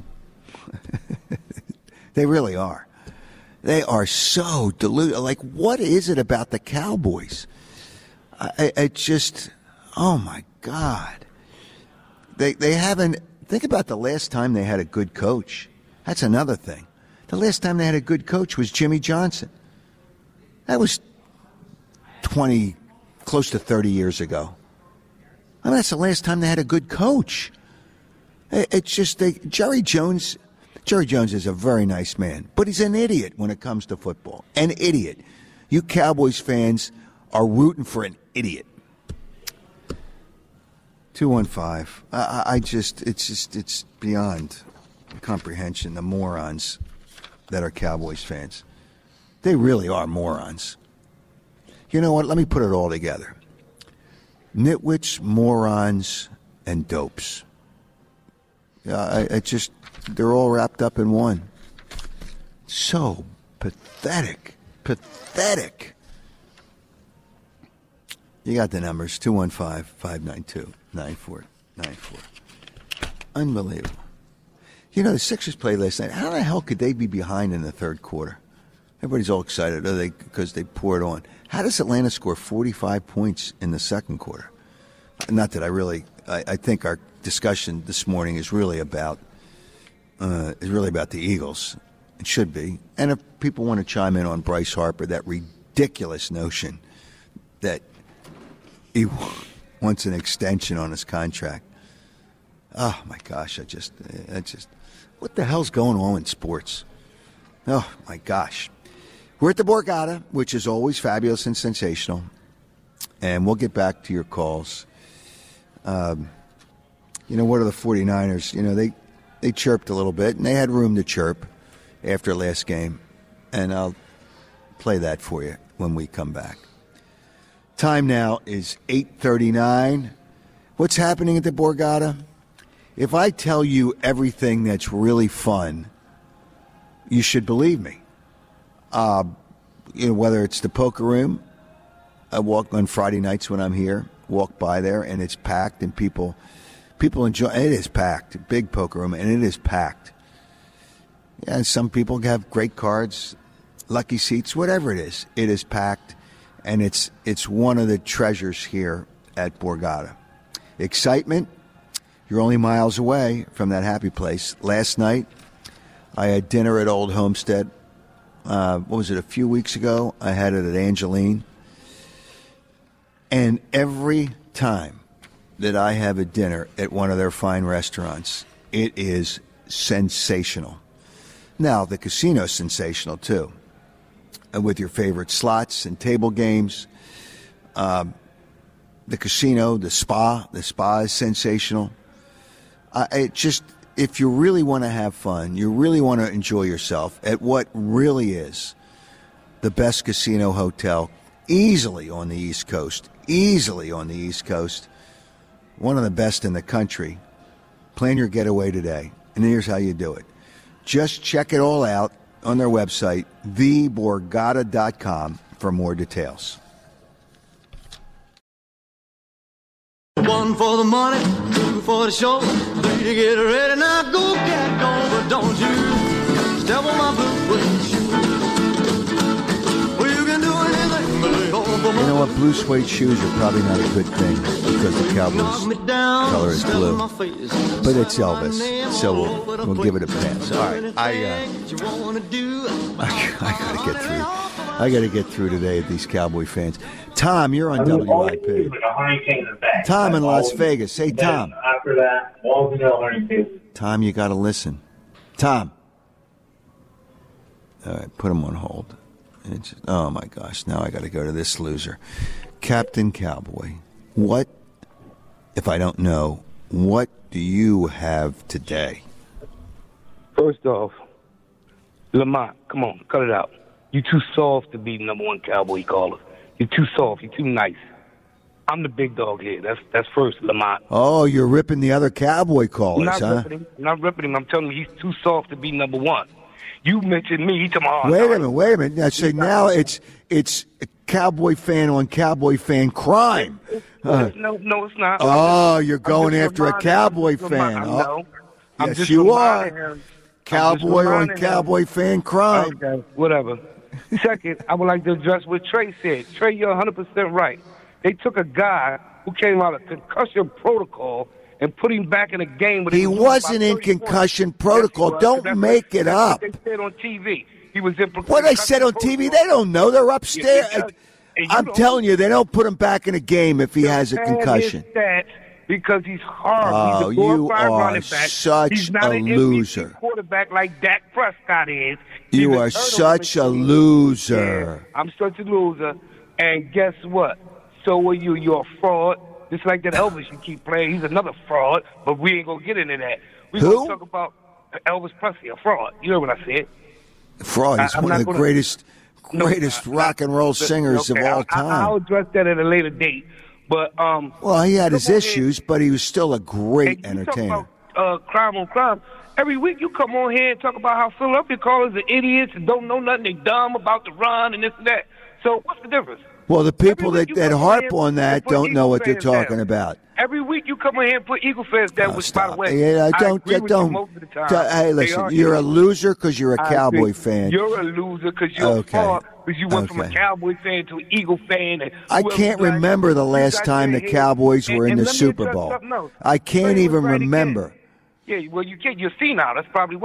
A: They really are. They are so delusional. Like, what is it about the Cowboys? I, I just, oh my God. They they haven't. Think about the last time they had a good coach. That's another thing. The last time they had a good coach was Jimmy Johnson. That was twenty, close to thirty years ago. I mean, that's the last time they had a good coach. It- It's just they, Jerry Jones. Jerry Jones is a very nice man, but he's an idiot when it comes to football. An idiot. You Cowboys fans are rooting for an idiot. two one five. I, I I just, it's just, it's beyond comprehension, the morons that are Cowboys fans. They really are morons. You know what? Let me put it all together. Nitwits, morons, and dopes. Yeah, I, I just, they're all wrapped up in one. So pathetic. Pathetic. You got the numbers, two one five, five nine two, nine four nine four. Unbelievable. You know, the Sixers played last night. How the hell could they be behind in the third quarter? Everybody's all excited oh, they because they poured on. How does Atlanta score forty-five points in the second quarter? Not that I really, I, I think our discussion this morning is really about uh, is really about the Eagles It should be. And if people want to chime in on Bryce Harper, that ridiculous notion that he wants an extension on his contract. Oh, my gosh, I just, I just, what the hell's going on in sports? Oh, my gosh. We're at the Borgata, which is always fabulous and sensational. And we'll get back to your calls. Um, you know, what are the 49ers? You know, they, they chirped a little bit, and they had room to chirp after last game. And I'll play that for you when we come back. Time now is eight thirty-nine. What's happening at the Borgata? If I tell you everything that's really fun, you should believe me. Uh, you know, whether it's the poker room, I walk on Friday nights when I'm here, walk by there, and it's packed, and people people enjoy. It is packed, big poker room, and it is packed. Yeah, some people have great cards, lucky seats, whatever it is. It is packed, and it's it's one of the treasures here at Borgata. Excitement. You're only miles away from that happy place. Last night, I had dinner at Old Homestead. Uh, what was it, a few weeks ago? I had it at Angeline. And every time that I have a dinner at one of their fine restaurants, it is sensational. Now, the casino's sensational, too, and with your favorite slots and table games. Um, the casino, the spa, the spa is sensational. Uh, it just, if you really want to have fun, you really want to enjoy yourself at what really is the best casino hotel easily on the East Coast, easily on the East Coast, one of the best in the country, plan your getaway today. And here's how you do it. Just check it all out on their website, the borgata dot com, for more details.
C: One for the money, two for the show, three to get ready. Now go, cat, go, but don't you step on my blue suede shoe. Well, you can do anything but lay home for
A: You know what? Blue suede shoes are probably not a good thing because the Cowboys' color is blue. But it's Elvis, so we'll, we'll give it a pass. All right, I, uh, I, I got to get through. I got to get through today at these Cowboy fans. Tom, you're on W I P. Tom in Las Vegas. Hey, Tom.
H: After that,
A: Tom, you got to listen. Tom. All right, put him on hold. It's, oh, my gosh. Now I got to go to this loser. Captain Cowboy, what, if I don't know, what do you have today?
F: First off, Lamont, come on, cut it out. You too soft to be number one Cowboy caller. You're too soft. You're too nice. I'm the big dog here. That's that's first, Lamont.
A: Oh, you're ripping the other Cowboy callers,
F: I'm not
A: huh?
F: ripping him. I'm not ripping him. I'm telling you, he's too soft to be number one. You mentioned me. He told me, oh,
A: wait a
F: no,
A: minute, wait a minute. I say now it's it's a Cowboy fan on Cowboy fan crime. Uh,
F: no, no, it's not.
A: oh, you're
F: I'm
A: going
F: just
A: after a
F: reminding-
A: Cowboy
F: I'm just
A: fan.
F: reminding-
A: Oh,
F: no. I'm
A: yes,
F: just
A: you are.
F: reminding him. I'm just
A: Cowboy on
F: reminding him.
A: Cowboy fan crime.
F: Okay, whatever. Second, I would like to address what Trey said. Trey, you're one hundred percent right. They took a guy who came out of concussion protocol and put him back in a game. With
A: He wasn't in concussion protocol.
F: Yes,
A: Don't
F: that's
A: make
F: what,
A: it
F: that's
A: up.
F: What they said on T V. He was in
A: What they said on T V, they don't know. They're upstairs.
F: Yeah, and you
A: I'm
F: don't-
A: telling you, they don't put him back in a game if he has a concussion.
F: His stats because he's hard.
A: Oh,
F: he's a
A: you
F: four or five
A: are
F: running back.
A: such
F: he's not
A: a
F: an M V P
A: loser.
F: quarterback like Dak Prescott is. He's
A: You
F: a
A: are
F: turnover
A: such a
F: machine.
A: loser.
F: Yeah, I'm such a loser. And guess what? So are you. You're a fraud. Just like that Elvis you keep playing. He's another fraud, but we ain't going to get into that. We're
A: Who?
F: going to talk about Elvis Presley, a fraud. You know what I said?
A: Fraud. He's
F: I- I'm
A: one of
F: not
A: the
F: gonna-
A: greatest,
F: No,
A: greatest
F: I-
A: rock and roll singers
F: okay,
A: of all
F: I, I, I'll
A: time.
F: address that at a later date. But um,
A: Well, he had his
F: come on here.
A: issues, but he was still a great
F: And you
A: entertainer.
F: talk about uh, crime on crime. Every week you come on here and talk about how Philadelphia callers are idiots and don't know nothing. They dumb about the run and this and that. So what's the difference?
A: Well, the people
F: Every
A: that,
F: week you
A: that
F: come
A: harp
F: in
A: on that
F: and put
A: don't know
F: Eagle
A: what they're
F: fans
A: talking
F: down.
A: about.
F: Every week you come in here and put Eagle fans down,
A: Oh,
F: which,
A: stop.
F: by the way,
A: yeah, I don't,
F: agree
A: I
F: with
A: don't.
F: you most of the time.
A: t- hey,
F: They
A: listen,
F: are
A: you're a
F: idiots.
A: loser because you're a
F: I
A: Cowboy
F: agree.
A: fan.
F: You're a loser because you're
A: Okay.
F: a fraud because you went from a
A: Okay.
F: Cowboy fan to an Eagle fan. And
A: I
F: whoever
A: can't
F: you like.
A: remember the
F: You
A: last
F: got
A: time
F: your
A: the
F: head.
A: Cowboys were
F: And-
A: in
F: and
A: the
F: let me
A: Super
F: address
A: Bowl.
F: something else.
A: I can't
F: Trey was
A: even
F: right again.
A: remember.
F: Yeah, well, you can't. You're senile. That's probably why.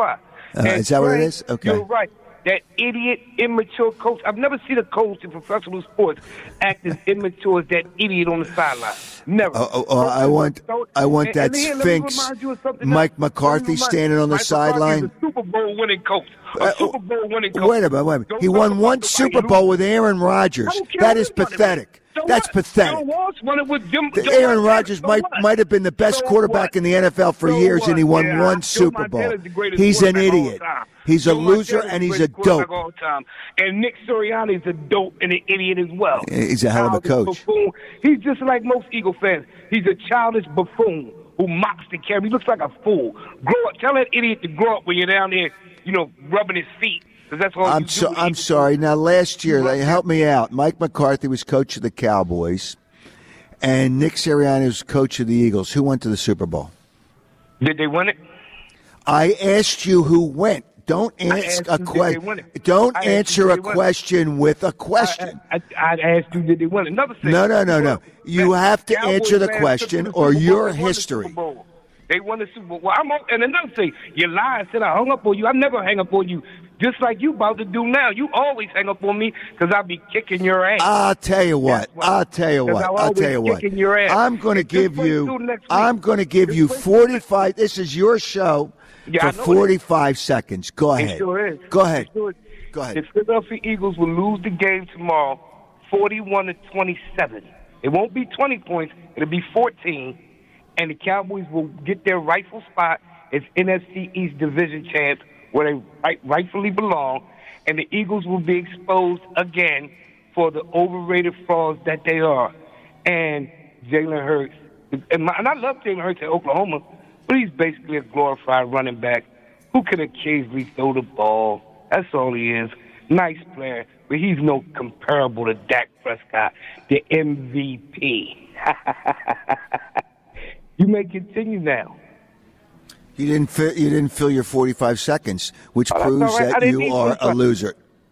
A: Uh,
F: And
A: is that what it
F: Trey,
A: is? Okay.
F: You're right. That idiot, immature coach. I've never seen a coach in professional sports act as immature as that idiot on the sideline. Never.
A: Oh, oh, oh, I want, I want
F: And-
A: that
F: and then let me
A: Sphinx,
F: remind you of something
A: Mike
F: else. Let me
A: McCarthy
F: remind-
A: standing on the
F: Mike
A: sideline.
F: McCarthy is a Super Bowl winning coach. A
A: Uh,
F: Super Bowl winning coach.
A: Wait a minute, wait a minute.
F: Don't
A: He
F: talk
A: won
F: about
A: one
F: nobody
A: Super
F: who-
A: Bowl with Aaron Rodgers.
F: I don't care
A: That
F: who
A: is
F: won it.
A: pathetic.
F: So
A: That's
F: what?
A: pathetic.
F: Bill Walsh won it with Jim,
A: The
F: Joe
A: Aaron
F: Montana.
A: Rodgers
F: So
A: might
F: what?
A: might have been the best
F: So
A: quarterback
F: what?
A: in the N F L for
F: So
A: years,
F: what?
A: and he won
F: Yeah,
A: one
F: Joe
A: Super
F: Montana's
A: Bowl.
F: the greatest
A: He's an
F: quarterback of all
A: idiot.
F: time.
A: He's a
F: Joe
A: loser,
F: Montana's
A: and
F: the
A: he's a
F: greatest quarterback
A: dope.
F: of all time. And Nick Sirianni is a dope and an idiot as well.
A: He's a hell of a
F: Childish
A: coach.
F: Buffoon. He's just like most Eagle fans. He's a childish buffoon who mocks the camera. He looks like a fool. Grow up. Tell that idiot to grow up when you're down there, you know, rubbing his feet. 'Cause that's all you
A: I'm
F: do
A: so
F: with
A: I'm
F: Eagle
A: sorry.
F: fans.
A: Now, last year, they help me out. Mike McCarthy was coach of the Cowboys, and Nick Sirianni was coach of the Eagles. Who went to the Super Bowl?
F: Did they win it?
A: I asked you who went. Don't
F: I
A: ask
F: asked
A: a
F: you, did they
A: question.
F: win it?
A: Don't
F: I asked
A: answer
F: you,
A: a
F: did they win it?
A: question with a question.
F: I, I, I asked you, did they win it? Another thing.
A: No, no, no, no. You
F: That
A: have to
F: Cowboys
A: answer the
F: fans
A: question
F: took to the
A: or
F: Super Bowl.
A: your
F: They won the
A: history.
F: Super Bowl. They won the Super Bowl. Well, I'm on, and another thing, you lied. Said I hung up on you. I never hang up on you. Just like you about to do now. You always hang up on me because I'll be kicking your ass.
A: I'll tell you what.
F: That's why.
A: I'll tell you
F: 'Cause
A: what.
F: I'm
A: I'll
F: always
A: tell you what.
F: kicking your ass.
A: I'm going to
F: And just
A: give
F: wait
A: you.
F: till next week.
A: I'm going to give
F: Just
A: you
F: wait till
A: forty-five. This is your show
F: Yeah, I
A: for
F: know it.
A: forty-five seconds. Go
F: It
A: ahead.
F: sure is.
A: Go ahead.
F: It sure is.
A: Go ahead.
F: The Philadelphia Eagles will lose the game tomorrow, forty-one to twenty-seven. It won't be twenty points. It'll be fourteen, and the Cowboys will get their rightful spot as N F C East division champs, where they right, rightfully belong, and the Eagles will be exposed again for the overrated frauds that they are. And Jalen Hurts, and, my, and I love Jalen Hurts at Oklahoma, but he's basically a glorified running back who can occasionally throw the ball. That's all he is. Nice player, but he's no comparable to Dak Prescott, the M V P. You may continue now.
A: You didn't fi- you didn't fill your forty-five seconds, which
F: Oh, that's
A: proves
F: all right. I
A: that
F: didn't
A: you
F: need
A: are a
F: forty-five.
A: loser.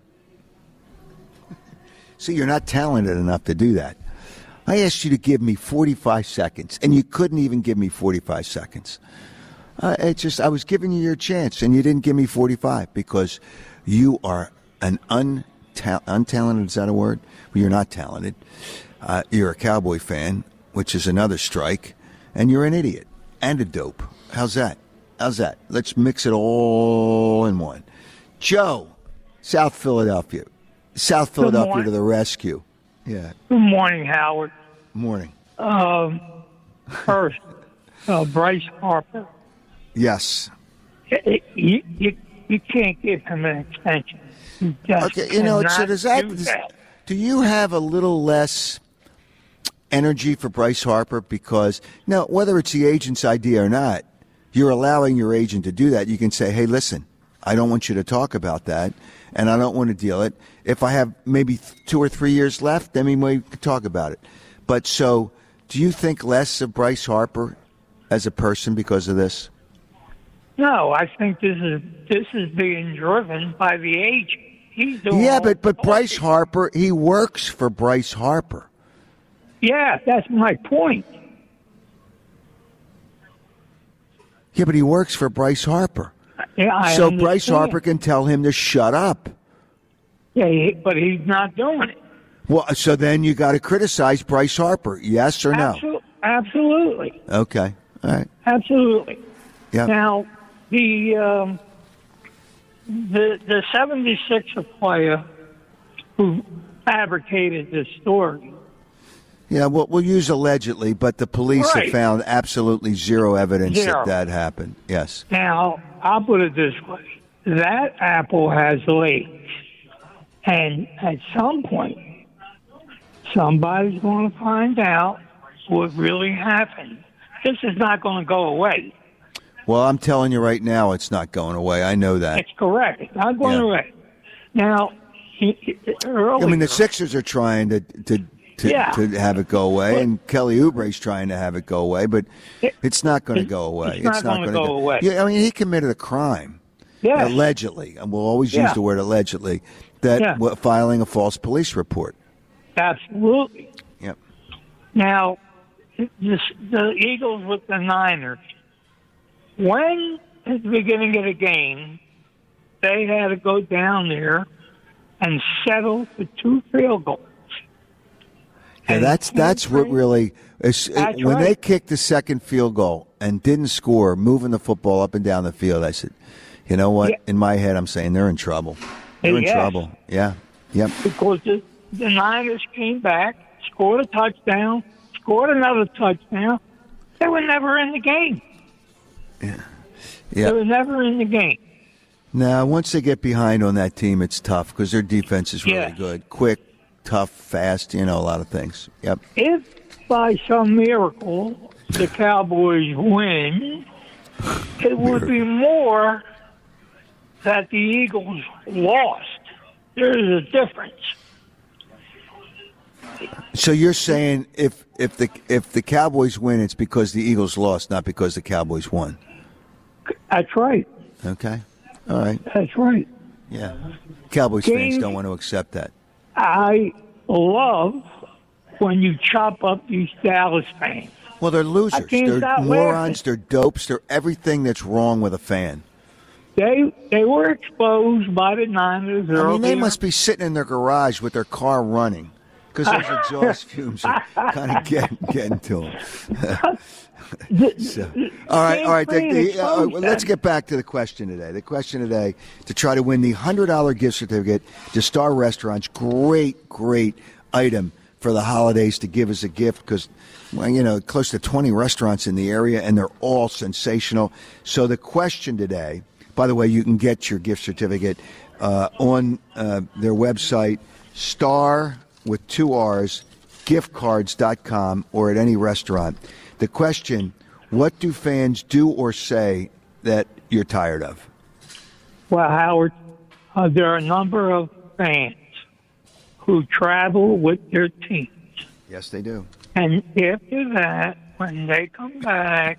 A: See, you're not talented enough to do that. I asked you to give me forty-five seconds, and you couldn't even give me forty-five seconds. Uh, it just I was giving you your chance, and you didn't give me forty-five because you are an unta- untalented. Is that a word? Well, you're not talented. Uh, you're a Cowboy fan, which is another strike, and you're an idiot and a dope. How's that? How's that? Let's mix it all in one. Joe, South Philadelphia. South Philadelphia
H: morning.
A: to the rescue. Yeah.
H: Good morning, Howard.
A: Morning.
H: Um, first, uh, Bryce Harper.
A: Yes.
H: You, you, you, you can't give him an extension. You just
A: Okay, you know, so
H: cannot
A: does that,
H: do
A: does-
H: that.
A: do you have a little less energy for Bryce Harper? Because, now, whether it's the agent's idea or not, you're allowing your agent to do that. You can say, hey, listen, I don't want you to talk about that, and I don't want to deal it. If I have maybe th- two or three years left, then we may talk about it. But so, do you think less of Bryce Harper as a person because of this?
H: No, I think this is this is being driven by the agent. He's doing
A: Yeah,
H: all
A: but, but
H: the
A: Bryce
H: talking.
A: Harper, he works for Bryce Harper.
H: Yeah, that's my point.
A: Yeah, but he works for Bryce Harper.
H: Yeah, I
A: So
H: understand.
A: Bryce Harper can tell him to shut up.
H: Yeah, he, but he's not doing it.
A: Well, so then you got to criticize Bryce Harper, yes or no?
H: Absol- absolutely,
A: Okay, all right.
H: absolutely.
A: Yeah.
H: Now, the um, the the seventy-sixer player who fabricated this story.
A: Yeah, we'll, we'll use allegedly, but the police have
H: Right.
A: found absolutely zero evidence
H: Zero.
A: that that happened. Yes.
H: Now, I'll put it this way: that apple has legs, and at some point, somebody's going to find out what really happened. This is not going to go away.
A: Well, I'm telling you right now, it's not going away. I know that.
H: It's correct. It's not going
A: Yeah.
H: away. Now, he, he- earlier,
A: I mean, the Sixers are trying to to to,
H: Yeah.
A: to have it go away,
H: But-
A: and Kelly Oubre's trying to have it go away, but
H: It-
A: it's not going to
H: it's-
A: go away.
H: it's not gonna
A: gonna
H: go away.
A: Yeah, I mean, he committed a crime.
H: Yes.
A: Allegedly, and we'll always use
H: Yeah.
A: the word allegedly, that
H: Yeah.
A: w- filing a false police report.
H: Absolutely.
A: Yep.
H: Now, this, the Eagles with the Niners. When at the beginning of the game they had to go down there and settle for two field goals.
A: Yeah, that's that's what really is,
H: That's
A: when
H: right.
A: they kicked the second field goal and didn't score, moving the football up and down the field. I said, you know what?
H: Yeah.
A: In my head, I'm saying they're in trouble. They're in
H: Yes.
A: trouble. Yeah. Yep.
H: Because the, the Niners came back, scored a touchdown, scored another touchdown. They were never in the game.
A: Yeah.
H: They
A: Yeah.
H: were never in the game.
A: Now, once they get behind on that team, it's tough because their defense is really
H: Yeah.
A: good, quick, tough, fast. You know, a lot of things. Yep.
H: If by some miracle the Cowboys win, it would be more that the Eagles lost. There's a difference.
A: So you're saying if if the if the Cowboys win, it's because the Eagles lost, not because the Cowboys won.
H: That's right.
A: Okay. All right.
H: That's right.
A: Yeah. Cowboys
H: Game-
A: fans don't want to accept that.
H: I love when you chop up these Dallas fans.
A: Well, they're losers.
H: I can't
A: They're
H: stop
A: morons. They're dopes. They're everything that's wrong with a fan.
H: They they were exposed by the Niners
A: I mean,
H: earlier.
A: they must be sitting in their garage with their car running because those exhaust fumes are kind of getting, getting to them. So, all right, all right. the- the- uh, let's get back to the question today. The question today to try to win the one hundred dollars gift certificate to Star Restaurants. Great, great item for the holidays to give as a gift because, well, you know, close to twenty restaurants in the area and they're all sensational. So the question today, by the way, you can get your gift certificate uh, on uh, their website, Star with two R's, gift cards dot com, or at any restaurant. The question, what do fans do or say that you're tired of?
H: Well, Howard, uh, there are a number of fans who travel with their teams.
A: Yes, they do.
H: And after that, when they come back,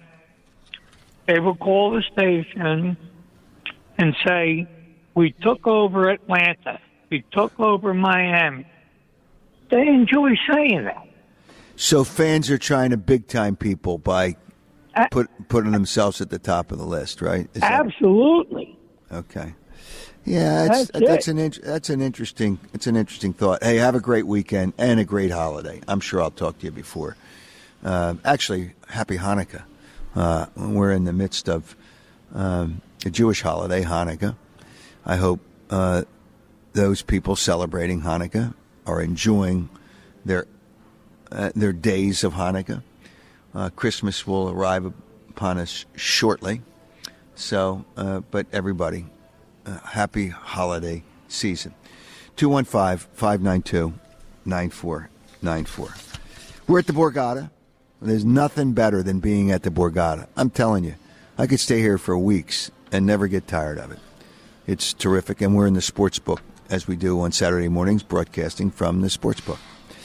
H: they will call the station and say, we took over Atlanta. We took over Miami. They enjoy saying that.
A: So fans are trying to big-time people by
H: A-
A: put, putting themselves at the top of the list, right? Is that-
H: Absolutely.
A: okay. Yeah, that's
H: That's
A: that's,
H: it.
A: an int- that's an interesting it's an interesting thought. Hey, have a great weekend and a great holiday. I'm sure I'll talk to you before. Uh, actually, happy Hanukkah. Uh, we're in the midst of um, a Jewish holiday, Hanukkah. I hope uh, those people celebrating Hanukkah are enjoying their uh, their days of Hanukkah. Uh, Christmas will arrive upon us shortly. So, uh, but everybody. Uh, happy holiday season. two one five, five nine two, nine four nine four. We're at the Borgata. There's nothing better than being at the Borgata. I'm telling you, I could stay here for weeks and never get tired of it. It's terrific, and we're in the sports book, as we do on Saturday mornings, broadcasting from the sports book.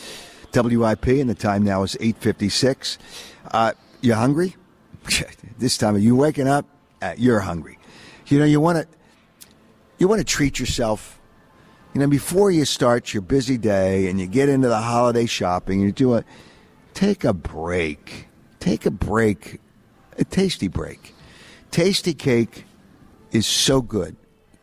A: W I P, and the time now is eight fifty-six. Uh, you hungry? This time, are you waking up? Uh, you're hungry. You know, you want to... You want to treat yourself, you know, before you start your busy day and you get into the holiday shopping, you do a, take a break. Take a break, a tasty break. Tasty cake is so good.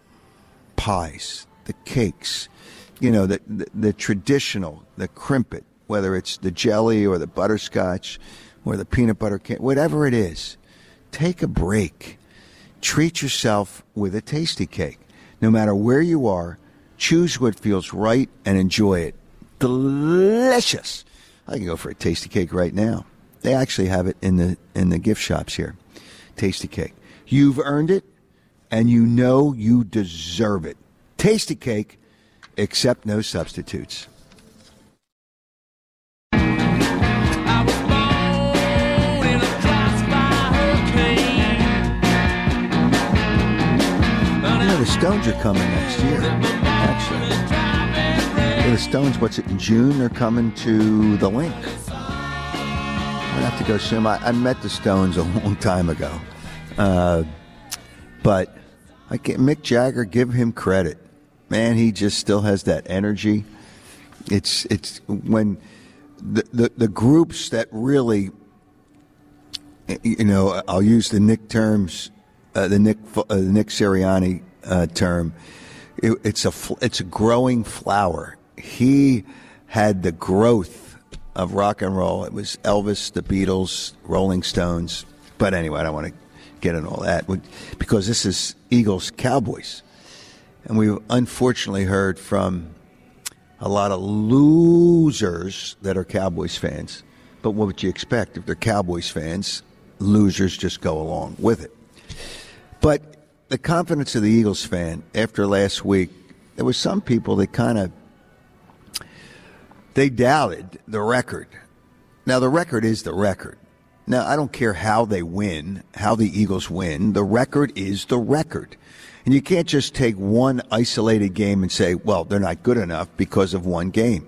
A: Pies, the cakes, you know, the, the, the traditional, the crimpet, whether it's the jelly or the butterscotch or the peanut butter cake, whatever it is, take a break. Treat yourself with a tasty cake. No matter where you are, choose what feels right and enjoy it. Delicious. I can go for a tasty cake right now. They actually have it in the in the gift shops here. Tasty cake. You've earned it, and you know you deserve it. Tasty cake, except no substitutes. The Stones are coming next year, actually. Yeah, the Stones, what's it, in June, they're coming to the Link. I'd have to go see them. I, I met the Stones a long time ago. Uh, but I can't, Mick Jagger, give him credit. Man, he just still has that energy. It's it's when the, the, the groups that really, you know, I'll use the Nick terms, uh, the Nick, uh, the Nick Sirianni uh, term. It, it's a it's a growing flower. He had the growth of rock and roll. It was Elvis, the Beatles, Rolling Stones. But anyway, I don't want to get into all that because this is Eagles Cowboys, and we've unfortunately heard from a lot of losers that are Cowboys fans. But what would you expect if they're Cowboys fans? Losers just go along with it. But the confidence of the Eagles fan after last week, there was some people that kind of, they doubted the record. Now, the record is the record. Now, I don't care how they win, how the Eagles win. The record is the record. And you can't just take one isolated game and say, well, they're not good enough because of one game.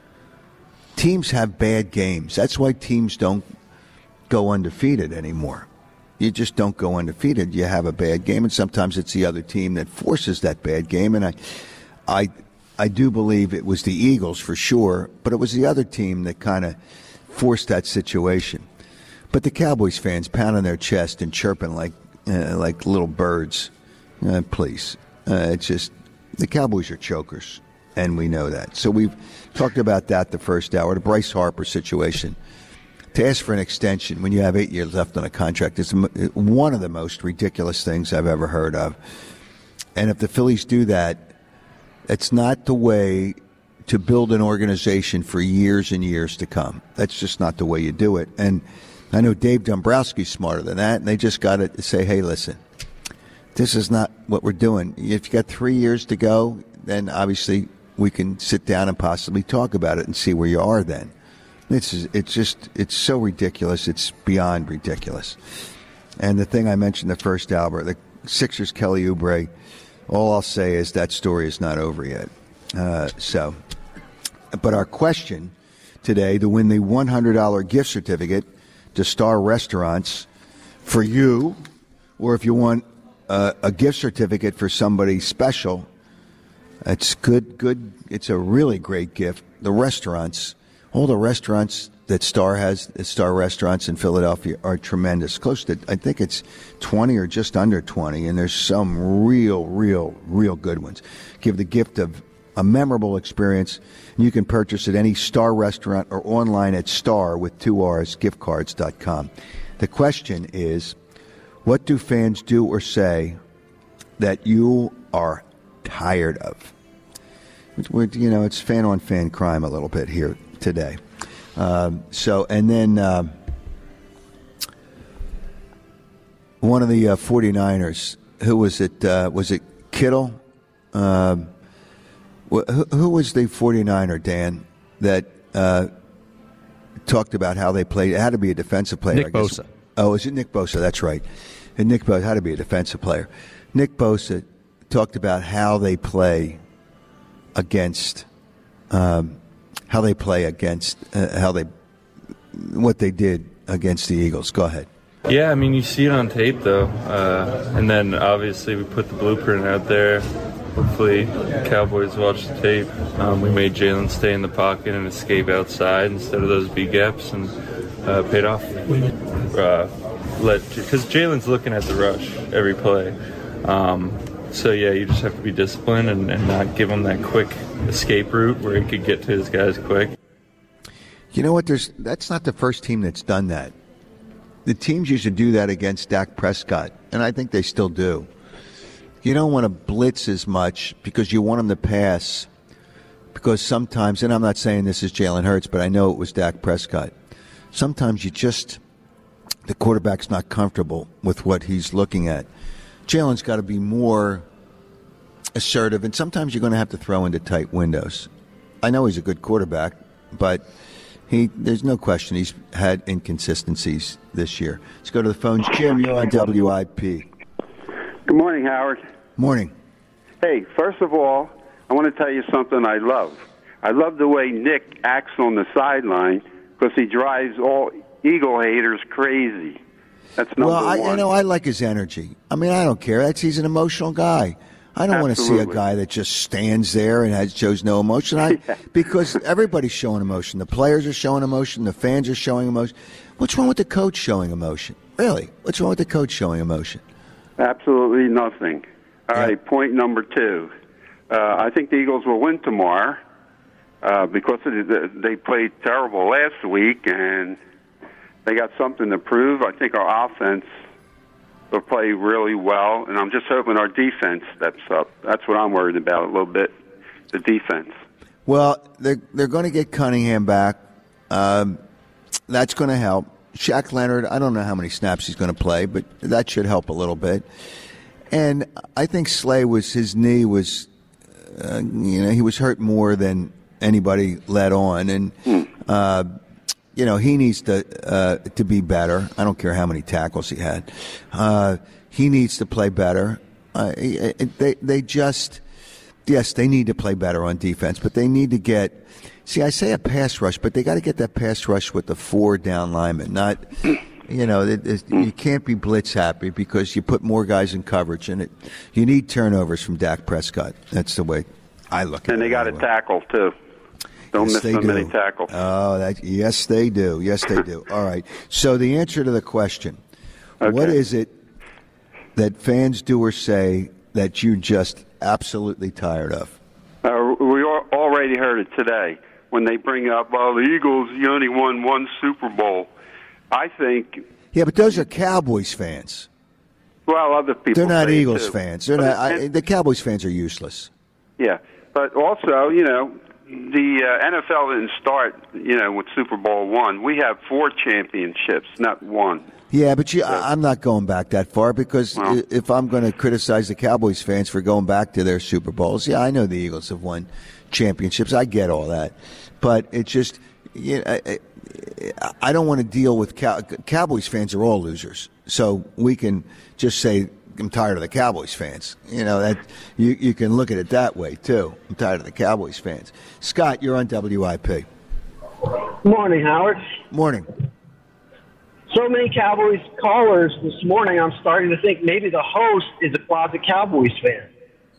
A: Teams have bad games. That's why teams don't go undefeated anymore. You just don't go undefeated. You have a bad game, and sometimes it's the other team that forces that bad game. And I, I, I do believe it was the Eagles for sure, but it was the other team that kind of forced that situation. But the Cowboys fans pounding their chest and chirping like uh, like little birds. Uh, please, uh, it's just the Cowboys are chokers, and we know that. So we've talked about that the first hour. The Bryce Harper situation. To ask for an extension when you have eight years left on a contract is one of the most ridiculous things I've ever heard of. And if the Phillies do that, it's not the way to build an organization for years and years to come. That's just not the way you do it. And I know Dave Dombrowski's smarter than that, and they just got to say, hey, listen, this is not what we're doing. If you got three years to go, then obviously we can sit down and possibly talk about it and see where you are then. It's it's just it's so ridiculous. It's beyond ridiculous. And the thing I mentioned the first hour, the Sixers, Kelly Oubre. All I'll say is that story is not over yet. Uh, so, but our question today to win the one hundred dollars gift certificate to Star Restaurants for you, or if you want uh, a gift certificate for somebody special, it's good. Good. It's a really great gift. The restaurants. All the restaurants that Star has, Star Restaurants in Philadelphia, are tremendous. Close to, I think it's twenty or just under twenty, and there's some real, real, real good ones. Give the gift of a memorable experience. You can purchase at any Star restaurant or online at Star with two R's, giftcards dot com. The question is, what do fans do or say that you are tired of? We're, you know, it's fan-on-fan crime a little bit here today. Um, so, and then uh, one of the uh, 49ers, who was it? Uh, was it Kittle? Uh, who, who was the 49er, Dan, that uh, talked about how they played? It had to be a defensive player.
I: Nick
A: I guess.
I: Bosa.
A: Oh, is it Nick Bosa? That's right. And Nick Bosa had to be a defensive player. Nick Bosa talked about how they play against um, how they play against uh, how they what they did against the Eagles. Go ahead.
J: Yeah, I mean, you see it on tape, though. Uh, and then, obviously, we put the blueprint out there. Hopefully, Cowboys watch the tape. Um, we made Jalen stay in the pocket and escape outside instead of those B-gaps, and uh, paid off. Uh, let Because Jalen's looking at the rush every play. Um, so, yeah, you just have to be disciplined and, and not give him that quick escape route where he could get to his guys quick.
A: You know what? There's That's not the first team that's done that. The teams used to do that against Dak Prescott, and I think they still do. You don't want to blitz as much because you want them to pass. Because sometimes, and I'm not saying this is Jalen Hurts, but I know it was Dak Prescott. Sometimes you just, the quarterback's not comfortable with what he's looking at. Jalen's got to be more assertive, and sometimes you're going to have to throw into tight windows. I know he's a good quarterback, but he there's no question he's had inconsistencies this year. Let's go to the phones. Jim, you're on W I P.
K: Good morning, Howard.
A: Morning.
K: Hey, first of all, I want to tell you something I love. I love the way Nick acts on the sideline because he drives all Eagle haters crazy. That's number
A: well, I,
K: one.
A: you know, I like his energy. I mean, I don't care. That's he's an emotional guy. I don't want to see a guy that just stands there and has, shows no emotion. I, yeah. Because everybody's showing emotion. The players are showing emotion. The fans are showing emotion. What's wrong with the coach showing emotion? Really? What's wrong with the coach showing emotion?
K: Absolutely nothing. All right, point number two. Uh, I think the Eagles will win tomorrow uh, because they played terrible last week, and they got something to prove. I think our offense will play really well, and I'm just hoping our defense steps up. That's what I'm worried about a little bit, the defense.
A: Well, they're, they're going to get Cunningham back. Um, that's going to help. Shaq Leonard, I don't know how many snaps he's going to play, but that should help a little bit. And I think Slay was, his knee was, uh, you know, he was hurt more than anybody let on. And, uh, you know, he needs to uh, to be better. I don't care how many tackles he had. Uh, he needs to play better. Uh, they they just, yes, they need to play better on defense, but they need to get, see, I say a pass rush, but they got to get that pass rush with the four down linemen. Not, you know, it, it, you can't be blitz happy because you put more guys in coverage, and it, you need turnovers from Dak Prescott. That's the way I look at it.
K: And they got to tackle, too. Don't
A: yes,
K: miss so
A: do.
K: many tackles.
A: Oh, that, yes, they do. Yes, they do. All right. So the answer to the question,
K: okay.
A: What is it that fans do or say that you're just absolutely tired of?
K: Uh, we already heard it today when they bring up, well, the Eagles, you only won one Super Bowl. I think...
A: Yeah, but those are Cowboys fans.
K: Well, other people
A: They're not
K: say
A: Eagles
K: too.
A: fans. They're
K: But
A: not.
K: it-
A: I, the Cowboys fans are useless.
K: Yeah, but also, you know, the uh, N F L didn't start, you know, with Super Bowl one. We have four championships, not one.
A: Yeah, but you, I, I'm not going back that far because
K: Well.
A: i if I'm going to criticize the Cowboys fans for going back to their Super Bowls, yeah, I know the Eagles have won championships. I get all that, but it's just, you know, I, I don't want to deal with Cow- Cowboys fans are all losers, so we can just say I'm tired of the Cowboys fans. You know that you you can look at it that way too. I'm tired of the Cowboys fans. Scott, you're on W I P.
I: Morning, Howard.
A: Morning.
I: So many Cowboys callers this morning, I'm starting to think maybe the host is a closet Cowboys fan.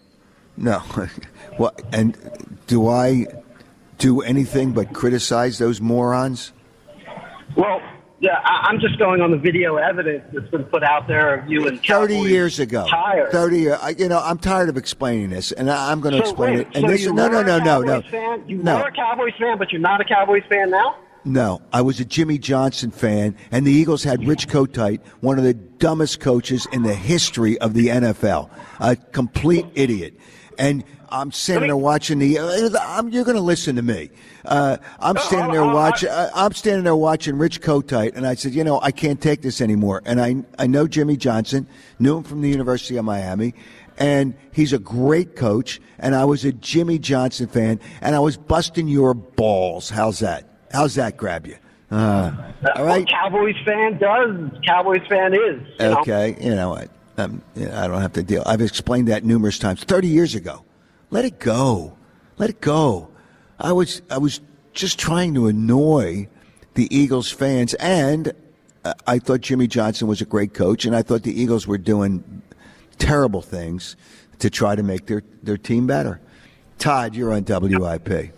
A: No. Well, and do I do anything but criticize those morons?
I: Well, yeah, I- I'm just going on the video evidence that's been put out there of you and
A: Thirty
I: Cowboys
A: years ago.
I: Tired.
A: Thirty. I, you know, I'm tired of explaining this, and I, I'm going to
I: So
A: explain
I: wait,
A: it. And
I: so
A: this,
I: you
A: no,
I: were
A: no, no,
I: a
A: no, no,
I: Cowboys fan? You
A: no.
I: were a Cowboys fan, but you're not a Cowboys fan now?
A: No, I was a Jimmy Johnson fan, and the Eagles had Rich Kotite, one of the dumbest coaches in the history of the N F L, a complete idiot. And I'm standing there watching the. Uh, I'm, you're going to listen to me. Uh, I'm standing there watching. Uh, I'm standing there watching Rich Kotite, and I said, you know, I can't take this anymore. And I I know Jimmy Johnson, knew him from the University of Miami, and he's a great coach. And I was a Jimmy Johnson fan, and I was busting your balls. How's that? How's that grab you? Uh, all right.
I: What Cowboys fan does, Cowboys fan is. You know?
A: Okay, you know what? Um, you know, I don't have to deal. I've explained that numerous times. Thirty years ago, let it go. Let it go. I was I was just trying to annoy the Eagles fans, and uh, I thought Jimmy Johnson was a great coach, and I thought the Eagles were doing terrible things to try to make their, their team better. Todd, you're on W I P.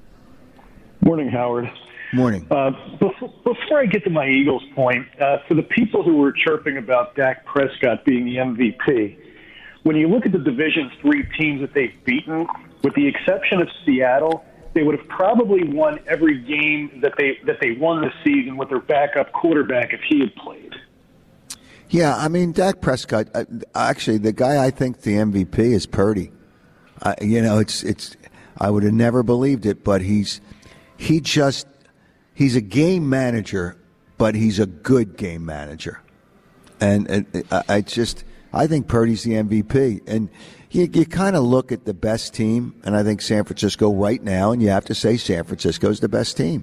L: Morning, Howard.
A: Morning.
L: Uh, before, before I get to my Eagles point, uh, for the people who were chirping about Dak Prescott being the M V P, when you look at the Division three teams that they've beaten, with the exception of Seattle, they would have probably won every game that they that they won this season with their backup quarterback if he had played.
A: Yeah, I mean, Dak Prescott, uh, actually, the guy I think the M V P is Purdy. Uh, you know, it's it's. I would have never believed it, but he's he just he's a game manager, but he's a good game manager, and, and I, I just I think Purdy's the M V P. And you, you kind of look at the best team, and I think San Francisco right now, and you have to say San Francisco's the best team.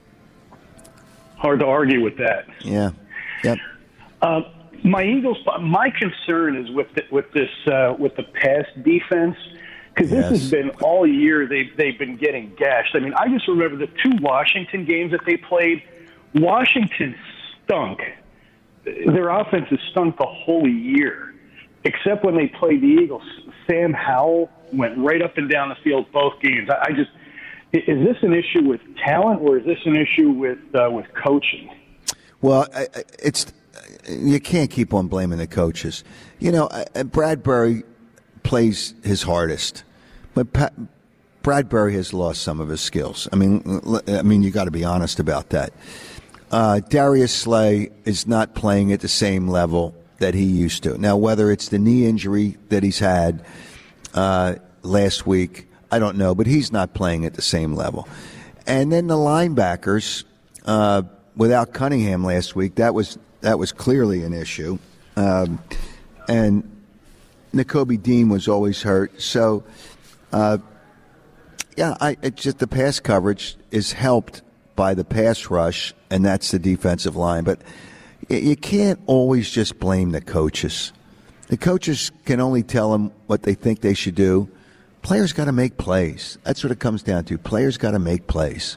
L: Hard to argue with that.
A: Yeah. Yep.
L: Uh, my Eagles. My concern is with the, with this uh, with the pass defense. Because this
A: Yes.
L: has been all year, they've, they've been getting gashed. I mean, I just remember the two Washington games that they played. Washington stunk. Their offense has stunk the whole year, except when they played the Eagles. Sam Howell went right up and down the field both games. I, I just is this an issue with talent, or is this an issue with uh, with coaching?
A: Well, I- I- it's you can't keep on blaming the coaches. You know, I- I- Bradbury plays his hardest. But Pat, Bradbury has lost some of his skills. I mean, I mean, you got to be honest about that. Uh, Darius Slay is not playing at the same level that he used to. Now, whether it's the knee injury that he's had uh, last week, I don't know, but he's not playing at the same level. And then the linebackers, uh, without Cunningham last week, that was that was clearly an issue. Um, and Nakobe Dean was always hurt. So, uh, yeah, I, it's just the pass coverage is helped by the pass rush, and that's the defensive line. But you can't always just blame the coaches. The coaches can only tell them what they think they should do. Players got to make plays. That's what it comes down to. Players got to make plays.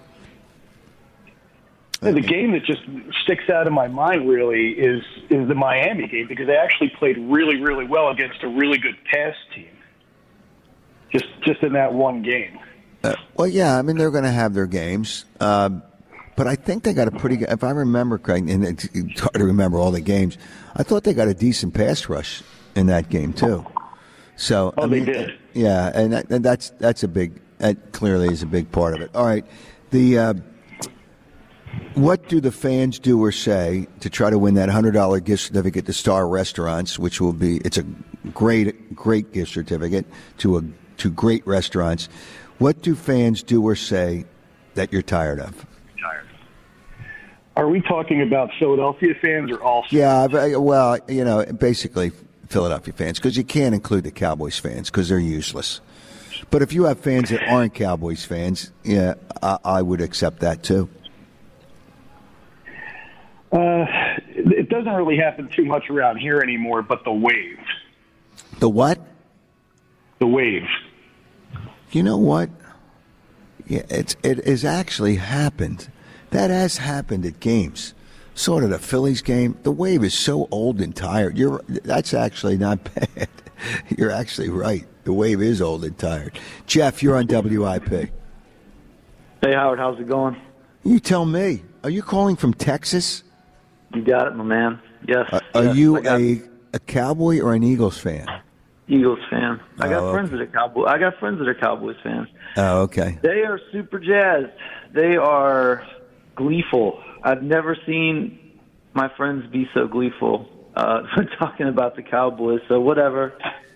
L: The game that just sticks out in my mind really is is the Miami game, because they actually played really, really well against a really good pass team. Just just in that one game.
A: Uh, well, yeah, I mean, they're going to have their games. Uh, but I think they got a pretty good, if I remember correctly, and it's hard to remember all the games, I thought they got a decent pass rush in that game, too. So,
L: oh,
A: I mean,
L: they did.
A: Yeah, and, that, and that's that's a big, that clearly is a big part of it. All right. The uh, what do the fans do or say to try to win that one hundred dollars gift certificate to Star Restaurants, which will be, it's a great, great gift certificate to a to great restaurants. What do fans do or say that you're tired of?
L: Tired. Are we talking about Philadelphia fans or all?
A: Yeah, well, you know, basically Philadelphia fans, because you can't include the Cowboys fans because they're useless. But if you have fans that aren't Cowboys fans, yeah, I, I would accept that too.
L: Uh, it doesn't really happen too much around here anymore, but the wave.
A: The what?
L: The wave.
A: You know what? Yeah, it's it has actually happened. That has happened at games. Sort of the Phillies game. The wave is so old and tired. You're that's actually not bad. You're actually right. The wave is old and tired. Jeff, you're on W I P.
M: Hey, Howard, how's it going?
A: You tell me. Are you calling from Texas?
M: You got it, my man. Yes.
A: Uh, are
M: yes,
A: you
M: got,
A: a a Cowboy or an Eagles fan?
M: Eagles fan. I got
A: oh,
M: friends
A: okay.
M: that are Cowboy. I got friends that are Cowboys fans.
A: Oh, okay.
M: They are super jazzed. They are gleeful. I've never seen my friends be so gleeful uh, for talking about the Cowboys. So whatever.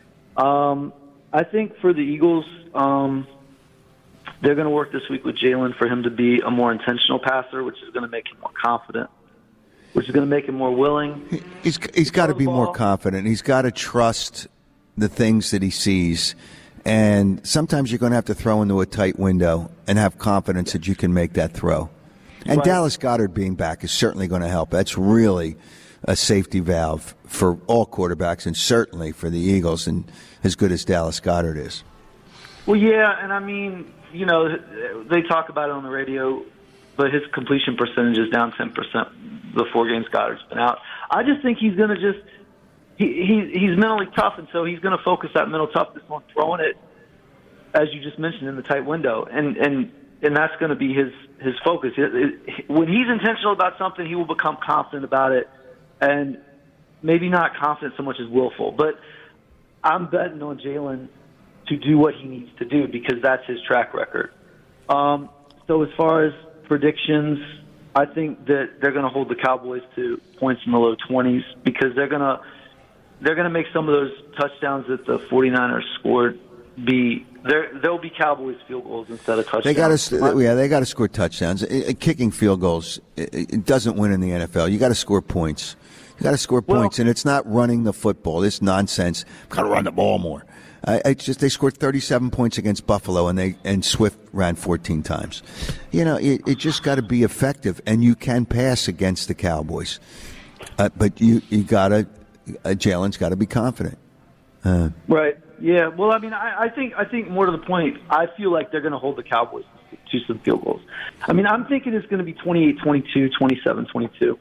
M: Um, I think for the Eagles, um, they're going to work this week with Jalen for him to be a more intentional passer, which is going to make him more confident, which is going to make him more willing.
A: He's he's got to be more confident. He's got to trust the things that he sees. And sometimes you're going to have to throw into a tight window and have confidence that you can make that throw. And
M: Right.
A: Dallas Goedert being back is certainly going to help. That's really a safety valve for all quarterbacks and certainly for the Eagles, and as good as Dallas Goedert is.
M: Well, yeah, and I mean, you know, they talk about it on the radio, but his completion percentage is down ten percent the four games Goddard's been out. I just think he's going to just he, he he's mentally tough, and so he's going to focus that mental toughness on throwing it, as you just mentioned, in the tight window, and and and that's going to be his his focus. It, it, when he's intentional about something, he will become confident about it, and maybe not confident so much as willful. But I'm betting on Jalen to do what he needs to do because that's his track record. Um, so as far as predictions, I think that they're going to hold the Cowboys to points in the low twenties because they're going to they're going to make some of those touchdowns that the 49ers scored be there. There'll be Cowboys field goals instead of touchdowns.
A: They got to, yeah, they got to score touchdowns. It, it, kicking field goals, it, it doesn't win in the N F L. You got to score points. You got to score
M: Well-
A: points, and it's not running the football. It's nonsense. Got to run the ball more. Uh, it's just they scored thirty-seven points against Buffalo, and they and Swift ran fourteen times. You know, it, it just got to be effective, and you can pass against the Cowboys, uh, but you you got to uh, Jalen's got to be confident. Uh,
M: Right. Yeah. Well, I mean, I, I think I think more to the point, I feel like they're going to hold the Cowboys to some field goals. I mean, I'm thinking it's going to be twenty-eight twenty-two, twenty-seven twenty-two.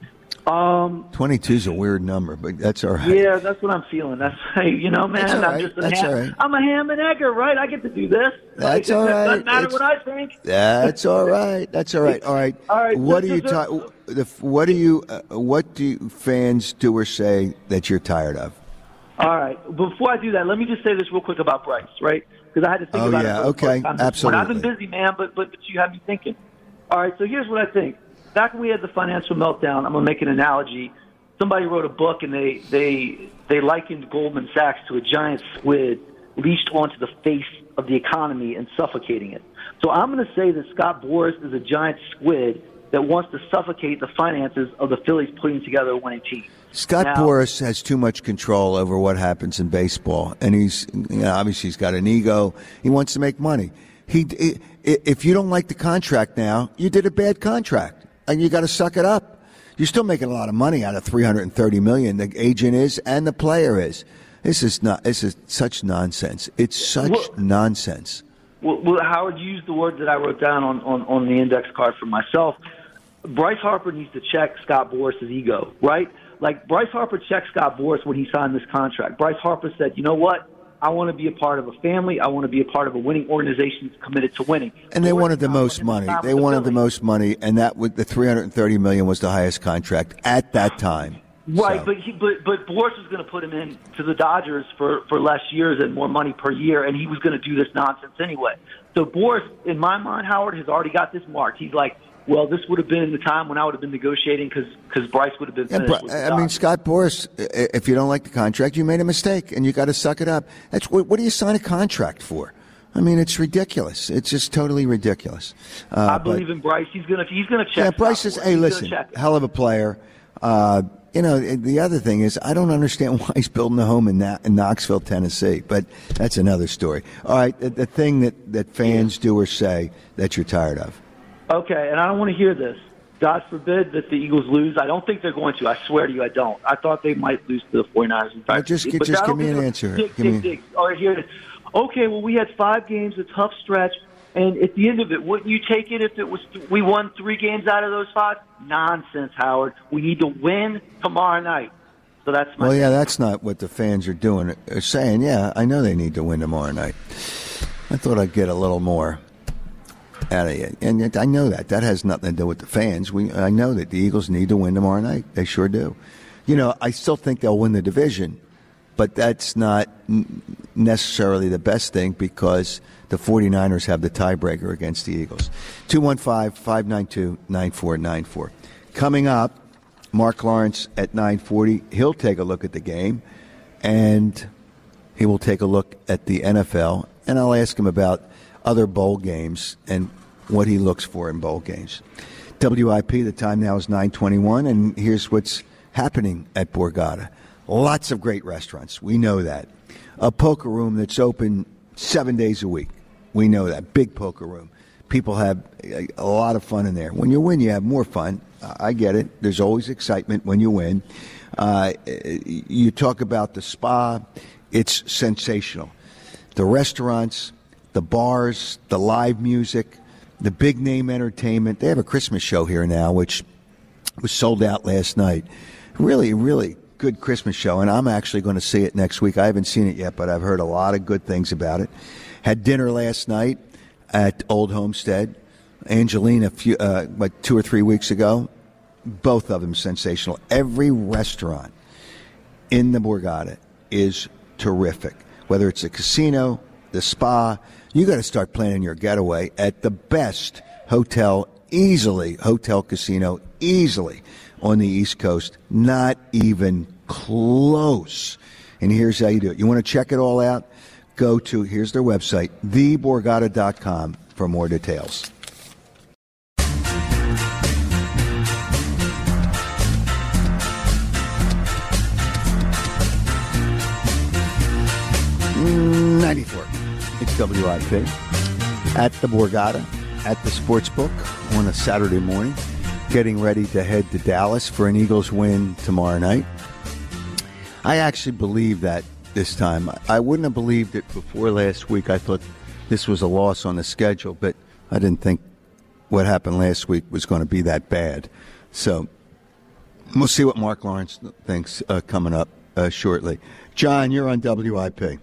M: Um,
A: twenty-two is a weird number, but that's all right.
M: Yeah, that's what I'm feeling. That's hey, you know, man,
A: That's all
M: I'm
A: right.
M: just a
A: That's
M: ham,
A: all right.
M: I'm a ham and egger, right? I get to do this.
A: That's
M: Like,
A: all
M: it
A: right.
M: Doesn't matter
A: It's-
M: what I think.
A: That's all right. That's all right. All right.
M: All right,
A: What do
M: so-
A: you
M: so-
A: ta- the What do you? Uh, what do you fans do or say that you're tired of?
M: All right. Before I do that, let me just say this real quick about Bryce, right? Because I had to think
A: Oh,
M: about
A: yeah,
M: it. for the
A: okay,
M: first time.
A: absolutely.
M: I've been busy, man, but, but but you had me thinking. All right, so here's what I think. Back when we had the financial meltdown, I'm going to make an analogy. Somebody wrote a book, and they, they, they likened Goldman Sachs to a giant squid leashed onto the face of the economy and suffocating it. So I'm going to say that Scott Boras is a giant squid that wants to suffocate the finances of the Phillies putting together a winning team.
A: Scott
M: Now-
A: Boras has too much control over what happens in baseball, and he's you know, obviously he's got an ego. He wants to make money. He, i- if you don't like the contract now, you did a bad contract, and you got to suck it up. You're still making a lot of money out of three hundred thirty million dollars. The agent is, and the player is. This is not. This is such nonsense. It's such
M: Well-
A: nonsense.
M: Well, well, Howard used the word that I wrote down on, on, on the index card for myself. Bryce Harper needs to check Scott Boras' ego, right? Like, Bryce Harper checked Scott Boras when he signed this contract. Bryce Harper said, you know what? I want to be a part of a family. I want to be a part of a winning organization that's committed to winning.
A: And they wanted the most money. They wanted the most money, and that with the three hundred thirty million was the highest contract at that time.
M: Right,
A: So-
M: but he, but but Boras was going to put him in to the Dodgers for, for less years and more money per year, and he was going to do this nonsense anyway. So Boras, in my mind, Howard, has already got this marked. He's like, well, this would have been the time when I would have been negotiating because Bryce would have been
A: Yeah,
M: finished
A: but,
M: with the
A: I mean,
M: Dodgers.
A: Scott Boras, i- if you don't like the contract, you made a mistake, and you got to suck it up. That's what, what do you sign a contract for? I mean, it's ridiculous. It's just totally ridiculous. Uh,
M: I
A: but-
M: believe in Bryce. He's going to he's going to check.
A: Yeah, Bryce
M: Scott
A: is.
M: Boras.
A: Hey,
M: He's gonna
A: listen,
M: check it.
A: hell of a player. Uh, you know, the other thing is, I don't understand why he's building a home in, Na- in Knoxville, Tennessee, but that's another story. All right, the, the thing that, that fans do or say that you're tired of.
M: Okay, and I don't want to hear this. God forbid that the Eagles lose. I don't think they're going to. I swear to you, I don't. I thought they might lose to the 49ers. In fact,
A: just gi-
M: but
A: just
M: I don't
A: give me
M: think
A: an
M: they're-
A: answer.
M: Dig,
A: Give
M: dig,
A: me-
M: dig. All right, here it is. Okay, well, we had five games, a tough stretch, and at the end of it, wouldn't you take it if it was we won three games out of those five? Nonsense, Howard. We need to win tomorrow night. So that's my.
A: Well, yeah, that's not what the fans are doing. They're saying, yeah, I know they need to win tomorrow night. I thought I'd get a little more out of you. And yet I know that. That has nothing to do with the fans. We I know that the Eagles need to win tomorrow night. They sure do. You know, I still think they'll win the division, but that's not n- necessarily the best thing because the 49ers have the tiebreaker against the Eagles. two one five, five nine two, nine four nine four. Coming up, Mark Lawrence at nine forty. He'll take a look at the game, and he will take a look at the N F L, and I'll ask him about other bowl games and what he looks for in bowl games. W I P, the time now is nine twenty-one, and here's what's happening at Borgata. Lots of great restaurants. We know that. A poker room that's open seven days a week. We know that. Big poker room. People have a, a lot of fun in there. When you win, you have more fun. I get it. There's always excitement when you win. Uh, you talk about the spa. It's sensational. The restaurants, the bars, the live music, the big name entertainment. They have a Christmas show here now, which was sold out last night. Really, really good Christmas show, and I'm actually going to see it next week. I haven't seen it yet, but I've heard a lot of good things about it. Had dinner last night at Old Homestead. Angelina, a few, uh, what, two or three weeks ago. Both of them sensational. Every restaurant in the Borgata is terrific. Whether it's a casino, the spa, you got to start planning your getaway at the best hotel, easily, hotel casino, easily on the East Coast. Not even close. And here's how you do it. You want to check it all out? Go to, here's their website, the borgata dot com for more details. ninety-four. It's W I P at the Borgata, at the Sportsbook on a Saturday morning, getting ready to head to Dallas for an Eagles win tomorrow night. I actually believe that this time. I wouldn't have believed it before last week. I thought this was a loss on the schedule, but I didn't think what happened last week was going to be that bad. So we'll see what Mark Lawrence thinks uh, coming up uh, shortly. John, you're on W I P.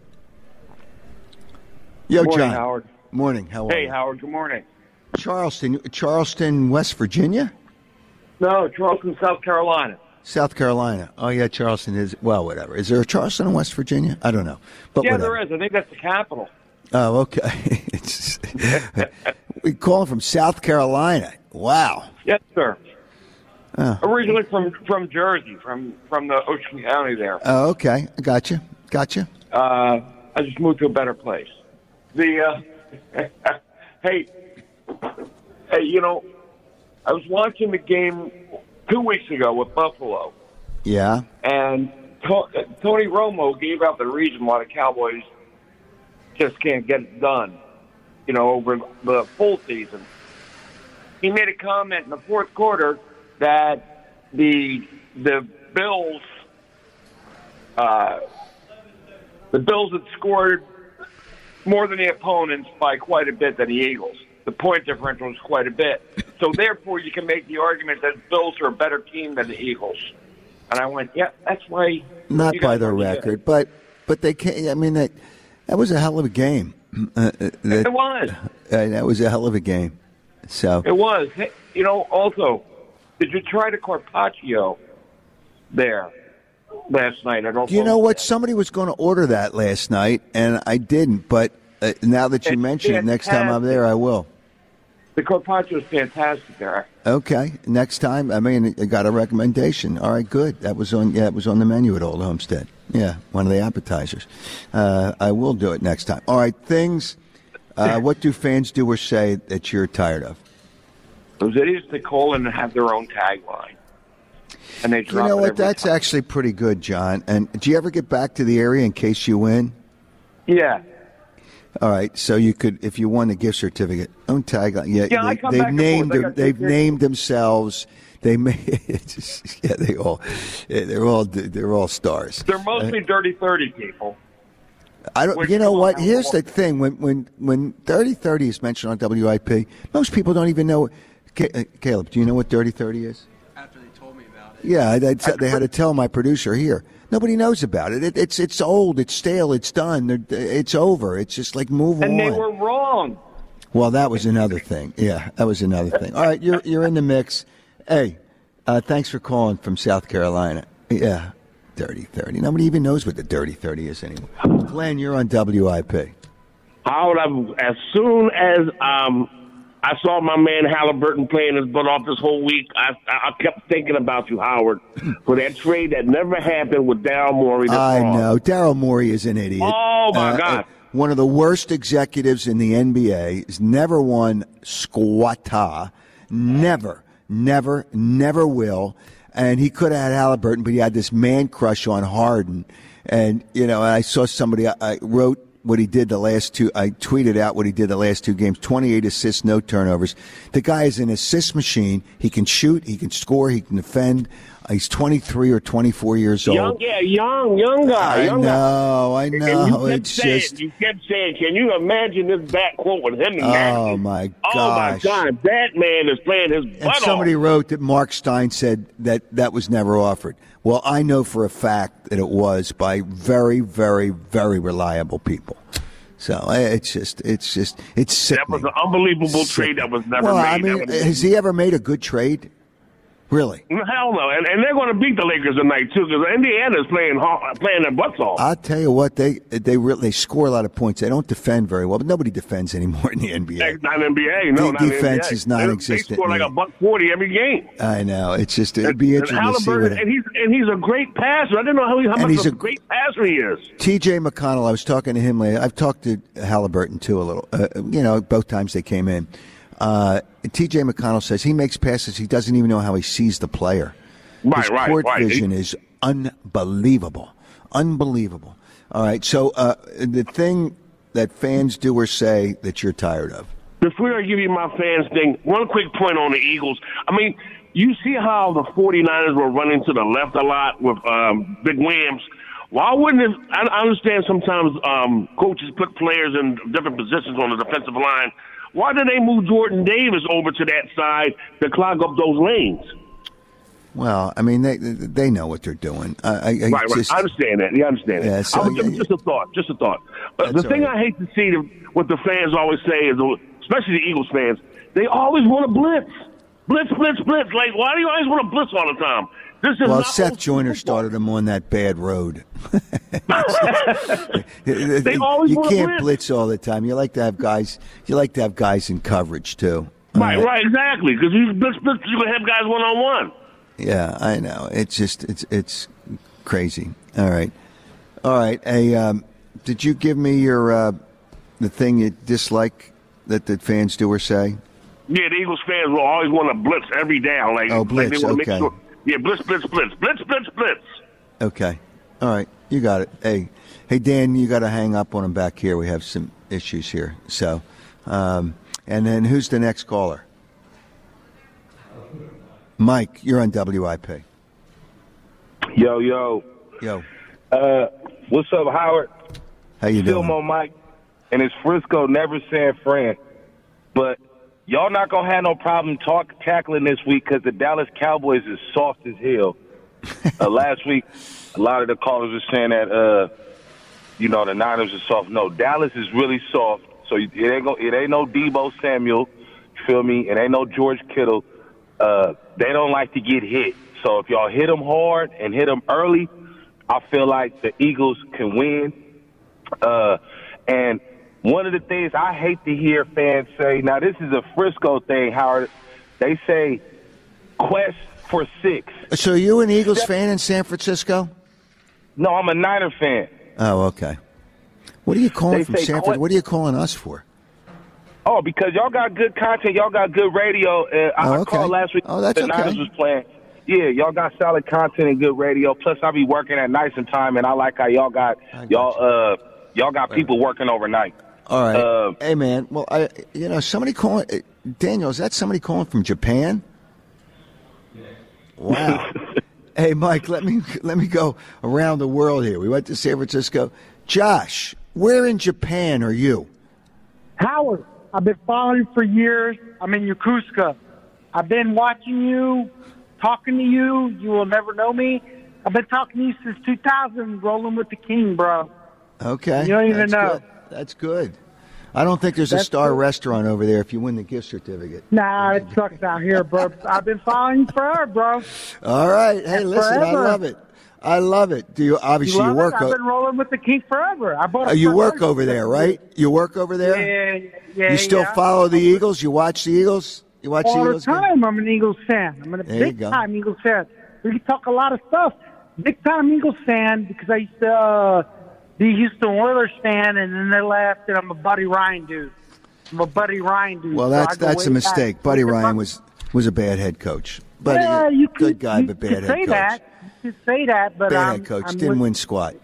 A: Yo,
N: Morning,
A: John.
N: Howard.
A: Morning. How are
N: Hey,
A: you?
N: Howard. Good morning.
A: Charleston, Charleston, West Virginia?
N: No, Charleston, South Carolina.
A: South Carolina. Oh, yeah, Charleston is, well, whatever. Is there a Charleston in West Virginia? I don't know. But
N: yeah,
A: whatever.
N: there is. I think that's the capital.
A: Oh, okay. It's, we call from South Carolina. Wow.
N: Yes, sir.
A: Oh.
N: Originally from, from Jersey, from, from the Ocean County there.
A: Oh, okay. I got you. Got you.
N: Uh, I just moved to a better place. The uh, hey, hey, you know, I was watching the game two weeks ago with Buffalo,
A: Yeah.
N: and to- Tony Romo gave out the reason why the Cowboys just can't get it done, you know, over the full season. He made a comment in the fourth quarter that the the Bills, uh, the Bills had scored more than the opponents by quite a bit than the Eagles. The point differential is quite a bit. So therefore, you can make the argument that Bills are a better team than the Eagles. And I went, yeah, that's why.
A: Not
N: you
A: by
N: guys
A: their
N: are good.
A: record, but but they can't. I mean, that that was a hell of a game. Uh, uh, that,
N: It was.
A: Uh, that was a hell of a game. So
N: It was. Hey, you know, also, did you try the Carpaccio there last night? I don't
A: Do you know what? Somebody was going to order that last night, and I didn't. But uh, now that you
N: It's
A: mention it, next time I'm there, I will.
N: The Carpaccio is fantastic there.
A: Okay, next time. I mean, I got a recommendation. All right, good. That was on. Yeah, it was on the menu at Old Homestead. Yeah, one of the appetizers. Uh, I will do it next time. All right, things. Uh, what do fans do or say that you're tired of?
N: Those idiots that call in and have their own tagline, and they
A: You
N: drop
A: know
N: it
A: what?
N: every
A: That's actually pretty good, John. And do you ever get back to the area in case you win?
N: Yeah.
A: All right, so you could, if you won the gift certificate, own tagline. Yeah,
N: Yeah, I
A: they,
N: come
A: they've
N: back and
A: named
N: forth. I
A: them,
N: got
A: they've
N: two
A: named themselves. They made it's just, yeah, they all they're all they're all stars.
N: They're mostly dirty thirty people.
A: I don't.
N: Which
A: You know
N: come
A: what?
N: on,
A: Here's
N: well-
A: the thing: when when when thirty thirty is mentioned on W I P, most people don't even know. Ca- uh, Caleb, do you know what dirty thirty is?
O: After they told me about it.
A: Yeah, they, they had to tell my producer here. Nobody knows about it. it it's it's old. It's stale. It's done. They're, it's over. It's just like move
N: And
A: on.
N: they were wrong.
A: Well, that was another thing. Yeah, that was another thing. All right, you're you're in the mix. Hey, uh, thanks for calling from South Carolina. Yeah, dirty thirty. Nobody even knows what the dirty thirty is anymore. Glenn, you're on W I P.
P: Howard, I, as soon as um, I saw my man Halliburton playing his butt off this whole week, I, I kept thinking about you, Howard, for that trade that never happened with Daryl Morey. this
A: I
P: fall.
A: know. Daryl Morey is an idiot.
P: Oh, my
A: Uh,
P: God.
A: uh, One of the worst executives in the N B A. Has never won squatta. Never, never, never will. And he could have had Halliburton, but he had this man crush on Harden. And, you know, I saw somebody, I, I wrote what he did the last two, I tweeted out what he did the last two games, twenty-eight assists, no turnovers. The guy is an assist machine. He can shoot, he can score, he can defend. Uh, he's twenty-three or twenty-four years old.
P: Young, yeah, young, young guy.
A: I
P: young
A: know, I
P: guy.
A: know.
P: And you kept
A: It's
P: saying,
A: just,
P: you kept saying, can you imagine this backcourt with him and
A: oh
P: Maxey?
A: my
P: Oh, my
A: gosh.
P: God, that man is playing his
A: And
P: butt
A: somebody
P: off.
A: wrote that Mark Stein said that that was never offered. Well, I know for a fact that it was by very, very, very reliable people. So uh, it's just, it's just, it's sickening.
P: That was an unbelievable trade that was never
A: well,
P: made.
A: I
P: That
A: mean,
P: was-
A: has he ever made a good trade? Really?
P: Hell no, and, and they're going to beat the Lakers tonight too because Indiana's playing hard, playing their butts off.
A: I'll tell you what, they they really, they score a lot of points. They don't defend very well, but nobody defends anymore in the N B A.
P: Not N B A, no,
A: The
P: not in
A: defense
P: N B A.
A: is non-existent
P: They, they score like
A: in
P: a buck forty every game.
A: I know. It's just, it'd be
P: And
A: interesting to see what
P: Halliburton, and he's and he's a great passer. I didn't know how, he, how
A: And
P: much
A: he's
P: of
A: a-
P: a great passer he is.
A: T J McConnell, I was talking to him later. I've talked to Halliburton, too, a little. Uh, you know, both times they came in. Uh, T J McConnell says he makes passes. He doesn't even know how he sees the player.
P: Right,
A: His
P: right,
A: court
P: right.
A: vision is unbelievable. Unbelievable. All right, so uh, the thing that fans do or say that you're tired of.
P: Before I give you my fans thing, one quick point on the Eagles. I mean, you see how the 49ers were running to the left a lot with um, Big Williams. Why wouldn't it? I I understand sometimes um, coaches put players in different positions on the defensive line. Why did they move Jordan Davis over to that side to clog up those lanes?
A: Well, I mean, they they know what they're doing. I, I, I
P: Right, right.
A: just,
P: I understand that. Yeah, I understand
A: Yeah,
P: that.
A: so-
P: I was just, just a thought. Just a thought. But
A: That's
P: the thing
A: all right.
P: I hate to see, the, what the fans always say is, especially the Eagles fans, they always want to blitz. Blitz, blitz, blitz. Like, why do you always want to blitz all the time? This is
A: well,
P: not
A: Seth
P: old
A: Joyner
P: football.
A: started him on that bad road.
P: They always
A: you
P: wanna
A: can't
P: blitz.
A: blitz all the time. You like to have guys. You like to have guys in coverage too.
P: Right,
A: Uh,
P: right, exactly. Because you blitz, blitz, you can have guys one on one.
A: Yeah, I know. It's just it's it's crazy. All right, all right. Hey, um, did you give me your uh, the thing you dislike that the fans do or say?
P: Yeah, the Eagles fans will always want to blitz every down. Like,
A: Oh,
P: like
A: blitz,
P: they wanna
A: okay.
P: Make sure, yeah, blitz, blitz, blitz, blitz, blitz, blitz.
A: Okay. All right. You got it. Hey, hey, Dan, you got to hang up on him back here. We have some issues here. So, um, and then who's the next caller? Mike, you're on W I P.
Q: Yo, yo.
A: Yo.
Q: Uh, what's up, Howard?
A: How you doing?
Q: Filmo Mike. And it's Frisco, never San Fran. But y'all not going to have no problem talk tackling this week because the Dallas Cowboys is soft as hell. uh, last week, a lot of the callers were saying that, uh, you know, the Niners are soft. No, Dallas is really soft. So it ain't, go, it ain't no Debo Samuel, you feel me? It ain't no George Kittle. Uh, they don't like to get hit. So if y'all hit them hard and hit them early, I feel like the Eagles can win. Uh, and one of the things I hate to hear fans say, now this is a Frisco thing, Howard. They say quest for six.
A: So you an Eagles fan in San Francisco?
Q: No, I'm a Niner fan.
A: Oh, okay. What are you calling
Q: They
A: from
Q: say
A: San Fran?
Q: qu-
A: What are you calling us for?
Q: Oh, because y'all got good content. Y'all got good radio. Uh, I
A: Oh, okay.
Q: called last week.
A: Oh, that's
Q: the Niners
A: okay.
Q: was playing. Yeah, y'all got solid content and good radio. Plus, I be working at night sometime, and I like how y'all got, y'all uh y'all got people working overnight.
A: All right.
Q: Uh,
A: hey, man. Well, I, you know, somebody calling. uh, Daniel, is that somebody calling from Japan? Wow. Hey, Mike, let me let me go around the world here. We went to San Francisco. Josh, where in Japan are you?
R: Howard, I've been following you for years. I'm in Yokosuka. I've been watching you, talking to you. You will never know me. I've been talking to you since two thousand, rolling with the king, bro.
A: Okay.
R: You don't even
A: That's
R: know.
A: Good. That's good. I don't think there's a
R: That's
A: star
R: good.
A: restaurant over there if you win the gift certificate.
R: Nah, it sucks out here, bro. I've been following you forever, bro.
A: All right. Hey,
R: And
A: listen,
R: forever.
A: I love it. I love it. Do you obviously
R: You
A: you
R: love
A: work
R: it? I've
A: o-
R: been rolling with the king forever. I bought a
A: uh, you
R: front
A: work
R: row
A: over there, right? You work over there?
R: Yeah, yeah.
A: You still
R: yeah.
A: follow the Eagles? You watch the Eagles? You watch
R: All
A: the
R: the
A: Eagles? game?
R: time. I'm an Eagles fan. I'm a
A: There you
R: big
A: go.
R: time Eagles fan. We can talk a lot of stuff. Big time Eagles fan because I used to uh, be a Houston Oilers fan, and then they left, and I'm a Buddy Ryan dude. I'm a Buddy Ryan dude.
A: Well,
R: so
A: that's
R: I go
A: that's a
R: way
A: mistake.
R: back.
A: Buddy Ryan was was a bad head coach. But
R: yeah,
A: he-
R: you
A: good
R: could,
A: guy,
R: you
A: but bad
R: could
A: head
R: say
A: coach.
R: that. You could say that, but
A: bad
R: um,
A: head coach.
R: I'm
A: Didn't
R: with-
A: win squat.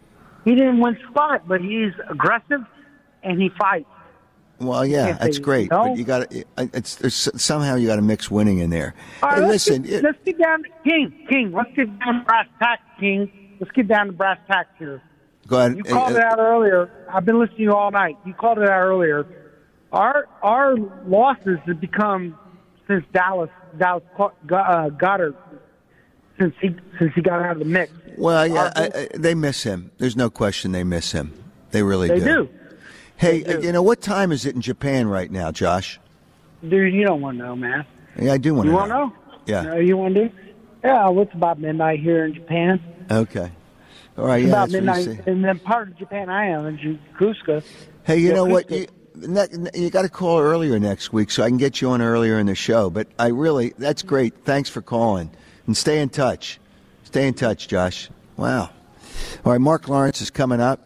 R: He didn't win squat, but he's aggressive and he fights.
A: Well, yeah,
R: Can't
A: that's
R: say
A: great.
R: no.
A: But you got to. It's there's, somehow you got to mix winning in there.
R: All right,
A: Hey,
R: let's
A: listen.
R: get,
A: it-
R: let's get down to King. King, let's get down to brass tacks, King. Let's get down to brass tacks here.
A: go ahead.
R: You
A: Hey,
R: called
A: uh,
R: it out earlier. I've been listening to you all night. You called it out earlier. Our our losses have become since Dallas Dallas uh, Goddard since he since he got out of the mix.
A: Well, yeah,
R: Our-
A: I, I, they miss him. There's no question they miss him. They really
R: They
A: do.
R: do.
A: Hey, uh, you know what time is it in Japan right now, Josh?
R: Dude, you don't want to know, man.
A: Yeah, I do want
R: You
A: to
R: want to know?
A: Yeah.
R: No, you want to? Yeah, well, it's about midnight here in Japan.
A: Okay. All right.
R: It's
A: Yeah,
R: about
A: that's what you
R: midnight,
A: say.
R: and then part of Japan I am in Yokosuka.
A: Hey, you know what?
R: Yokosuka.
A: You, ne- you got to call earlier next week so I can get you on earlier in the show. But I really, that's great. Thanks for calling. And stay in touch. Stay in touch, Josh. Wow. All right, Mark Lawrence is coming up.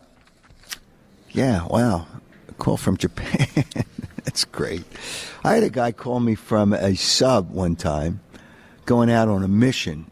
A: Yeah, wow. A call from Japan. That's great. I had a guy call me from a sub one time going out on a mission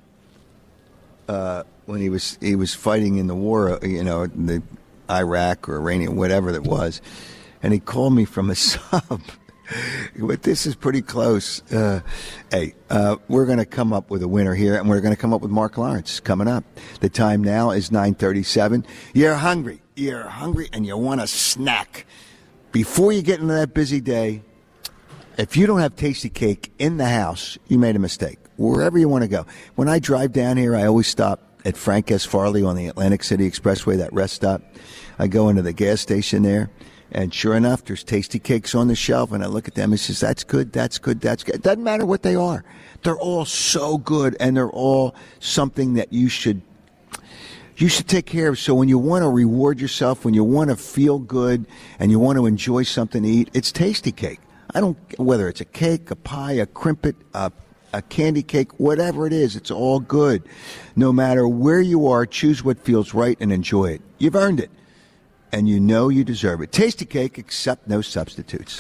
A: uh, when he was he was fighting in the war, you know, in the Iraq or Iranian, whatever that was. And he called me from a sub. But this is pretty close. Uh, hey, uh, we're going to come up with a winner here, and we're going to come up with Mark Lawrence coming up. The time now is nine thirty-seven. You're hungry. You're hungry, and you want a snack. Before you get into that busy day, if you don't have Tasty Cake in the house, you made a mistake. Wherever you want to go. When I drive down here, I always stop at Frank S. Farley on the Atlantic City Expressway, that rest stop. I go into the gas station there, And sure enough, there's tasty cakes on the shelf, and I look at them and says, that's good, that's good, that's good. It doesn't matter what they are. They're all so good, and they're all something that you should you should take care of. So when you want to reward yourself, when you want to feel good, and you want to enjoy something to eat, it's Tasty Cake. I don't, whether it's a cake, a pie, a crimpet, a, a candy cake, whatever it is, it's all good. No matter where you are, choose what feels right and enjoy it. You've earned it. And you know you deserve it. Tasty Cake, except no substitutes.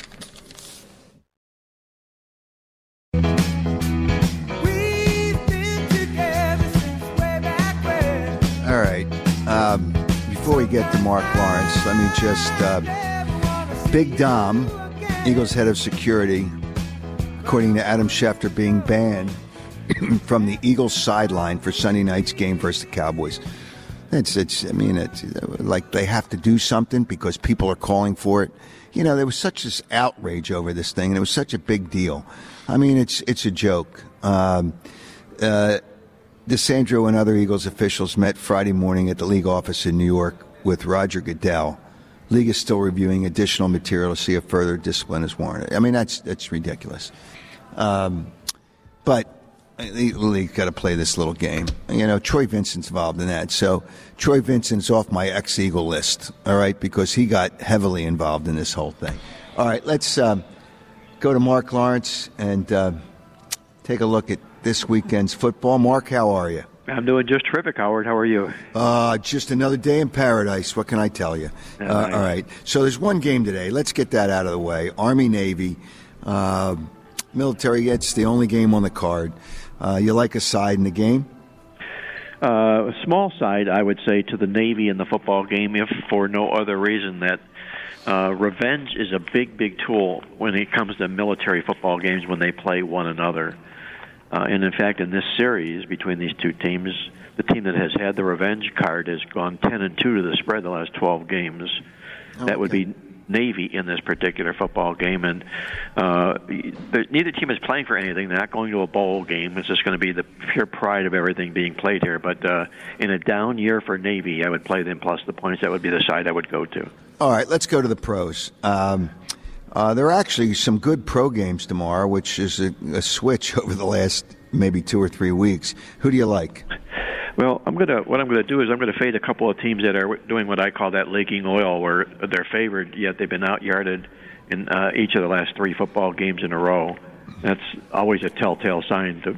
A: All right. Um, before we get to Mark Lawrence, let me just... Uh, Big Dom, Eagles head of security, according to Adam Schefter, being banned from the Eagles sideline for Sunday night's game versus the Cowboys. It's, it's, I mean, it's like they have to do something because people are calling for it. You know, there was such this outrage over this thing, and it was such a big deal. I mean, it's it's a joke. Um, uh, DeSandro and other Eagles officials met Friday morning at the league office in New York with Roger Goodell. League is still reviewing additional material to see if further discipline is warranted. I mean, that's that's ridiculous. Um, but the league got to play this little game. You know, Troy Vincent's involved in that. So Troy Vincent's off my ex-Eagle list, all right, because he got heavily involved in this whole thing. All right, let's uh, go to Mark Lawrence and uh, take a look at this weekend's football. Mark, how are you?
S: I'm doing just terrific, Howard. How are you?
A: Uh, just another day in paradise. What can I tell you?
S: Yeah,
A: uh,
S: nice.
A: All right. So there's one game today. Let's get that out of the way. Army-Navy. Uh, military gets the only game on the card. Uh, you like a side in the game?
S: Uh, a small side, I would say, to the Navy in the football game, if for no other reason that uh, revenge is a big, big tool when it comes to military football games when they play one another. Uh, and, in fact, in this series between these two teams, the team that has had the revenge card has gone ten and two to the spread the last twelve games. Okay. That would be Navy in this particular football game. And uh, neither team is playing for anything. They're not going to a bowl game. It's just going to be the pure pride of everything being played here. But uh, in a down year for Navy, I would play them plus the points. That would be the side I would go to.
A: All right, let's go to the pros. Um Uh, there are actually some good pro games tomorrow, which is a, a switch over the last maybe two or three weeks. Who do you like?
S: Well, I'm gonna. What I'm going to do is I'm going to fade a couple of teams that are doing what I call that leaking oil, where they're favored yet they've been out-yarded in uh, each of the last three football games in a row. That's always a telltale sign to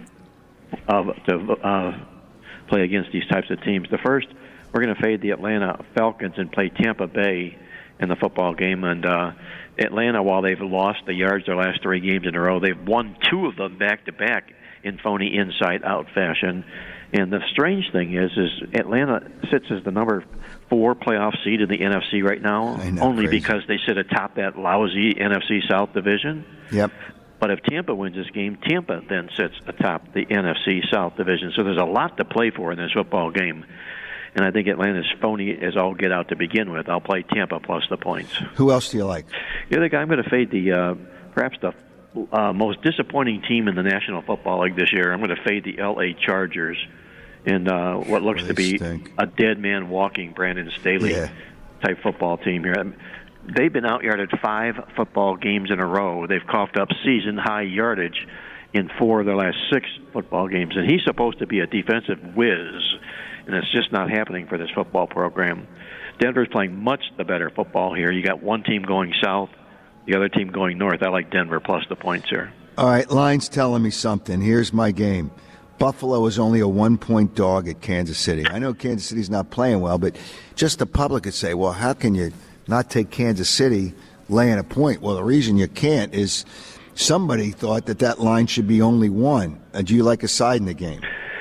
S: of to uh, play against these types of teams. The first, we're going to fade the Atlanta Falcons and play Tampa Bay in the football game, and uh, Atlanta, while they've lost the yards their last three games in a row, they've won two of them back-to-back in phony inside-out fashion. And the strange thing is, is Atlanta sits as the number four playoff seed in the N F C right now,
A: know,
S: only
A: crazy.
S: because they sit atop that lousy N F C South division.
A: Yep.
S: But if Tampa wins this game, Tampa then sits atop the N F C South division. So there's a lot to play for in this football game. And I think Atlanta's phony as all get out to begin with. I'll play Tampa plus the points.
A: Who else do you like?
S: The other guy, I'm going to fade the uh, perhaps the uh, most disappointing team in the National Football League this year. I'm going to fade the L A Chargers in uh, what looks
A: Boy,
S: to be
A: stink.
S: a dead man walking Brandon Staley
A: Yeah.
S: type football team here. They've been out-yarded five football games in a row. They've coughed up season-high yardage in four of their last six football games. And he's supposed to be a defensive whiz, and it's just not happening for this football program. Denver's playing much the better football here. You got one team going south, the other team going north. I like Denver plus the points here.
A: All right, line's telling me something. Here's my game. Buffalo is only a one-point dog at Kansas City. I know Kansas City's not playing well, but just the public could say, well, how can you not take Kansas City laying a point? Well, the reason you can't is somebody thought that that line should be only one. Uh, do you like a side in the game?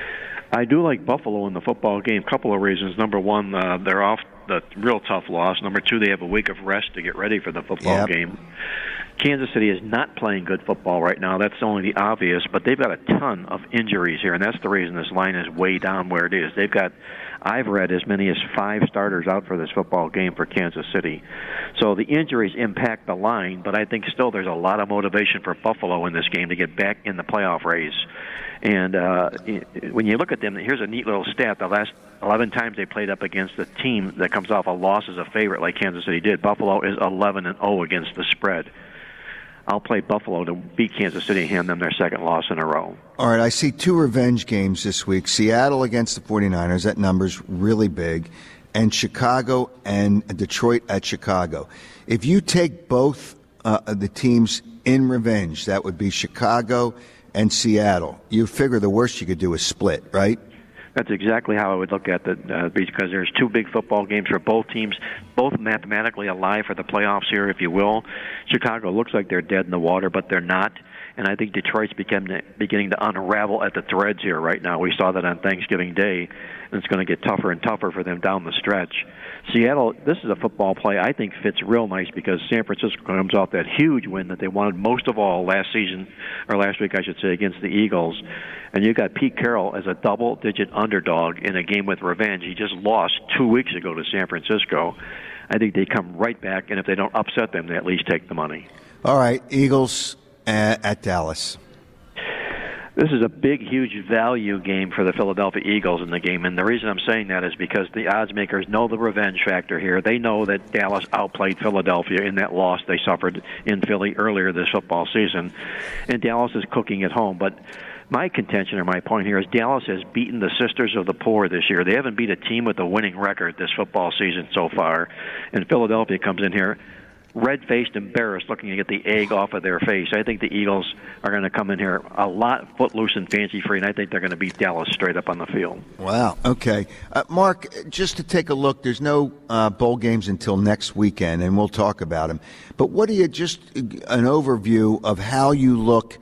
S: I do like Buffalo in the football game. A couple of reasons. Number one, uh, they're off the real tough loss. Number two, they have a week of rest to get ready for the football
A: Yep.
S: game. Kansas City is not playing good football right now. That's only the obvious, but they've got a ton of injuries here, and that's the reason this line is way down where it is. They've got, I've read, as many as five starters out for this football game for Kansas City. So the injuries impact the line, but I think still there's a lot of motivation for Buffalo in this game to get back in the playoff race. And uh, when you look at them, here's a neat little stat. The last eleven times they played up against a team that comes off a loss as a favorite like Kansas City did, Buffalo is eleven and oh against the spread. I'll play Buffalo to beat Kansas City and hand them their second loss in a row.
A: All right, I see two revenge games this week. Seattle against the forty-niners, that number's really big, and Chicago and Detroit at Chicago. If you take both uh, the teams in revenge, that would be Chicago and Seattle. You figure the worst you could do is split, right?
S: That's exactly how I would look at it, uh, because there's two big football games for both teams, both mathematically alive for the playoffs here, if you will. Chicago looks like they're dead in the water, but they're not. And I think Detroit's become, beginning to unravel at the threads here right now. We saw that on Thanksgiving Day, and it's going to get tougher and tougher for them down the stretch. Seattle, this is a football play I think fits real nice because San Francisco comes off that huge win that they wanted most of all last season, or last week I should say, against the Eagles. And you got Pete Carroll as a double-digit underdog in a game with revenge. He just lost two weeks ago to San Francisco. I think they come right back, and if they don't upset them, they at least take the money.
A: All right, Eagles at, at Dallas.
S: This is a big, huge value game for the Philadelphia Eagles in the game, and the reason I'm saying that is because the odds makers know the revenge factor here. They know that Dallas outplayed Philadelphia in that loss they suffered in Philly earlier this football season, and Dallas is cooking at home. But my contention or my point here is Dallas has beaten the Sisters of the Poor this year. They haven't beat a team with a winning record this football season so far, and Philadelphia comes in here red-faced, embarrassed, looking to get the egg off of their face. I think the Eagles are going to come in here a lot footloose and fancy-free, and I think they're going to beat Dallas straight up on the field.
A: Wow. Okay. Uh, Mark, just to take a look, there's no uh, bowl games until next weekend, and we'll talk about them. But what do you, just an overview of how you look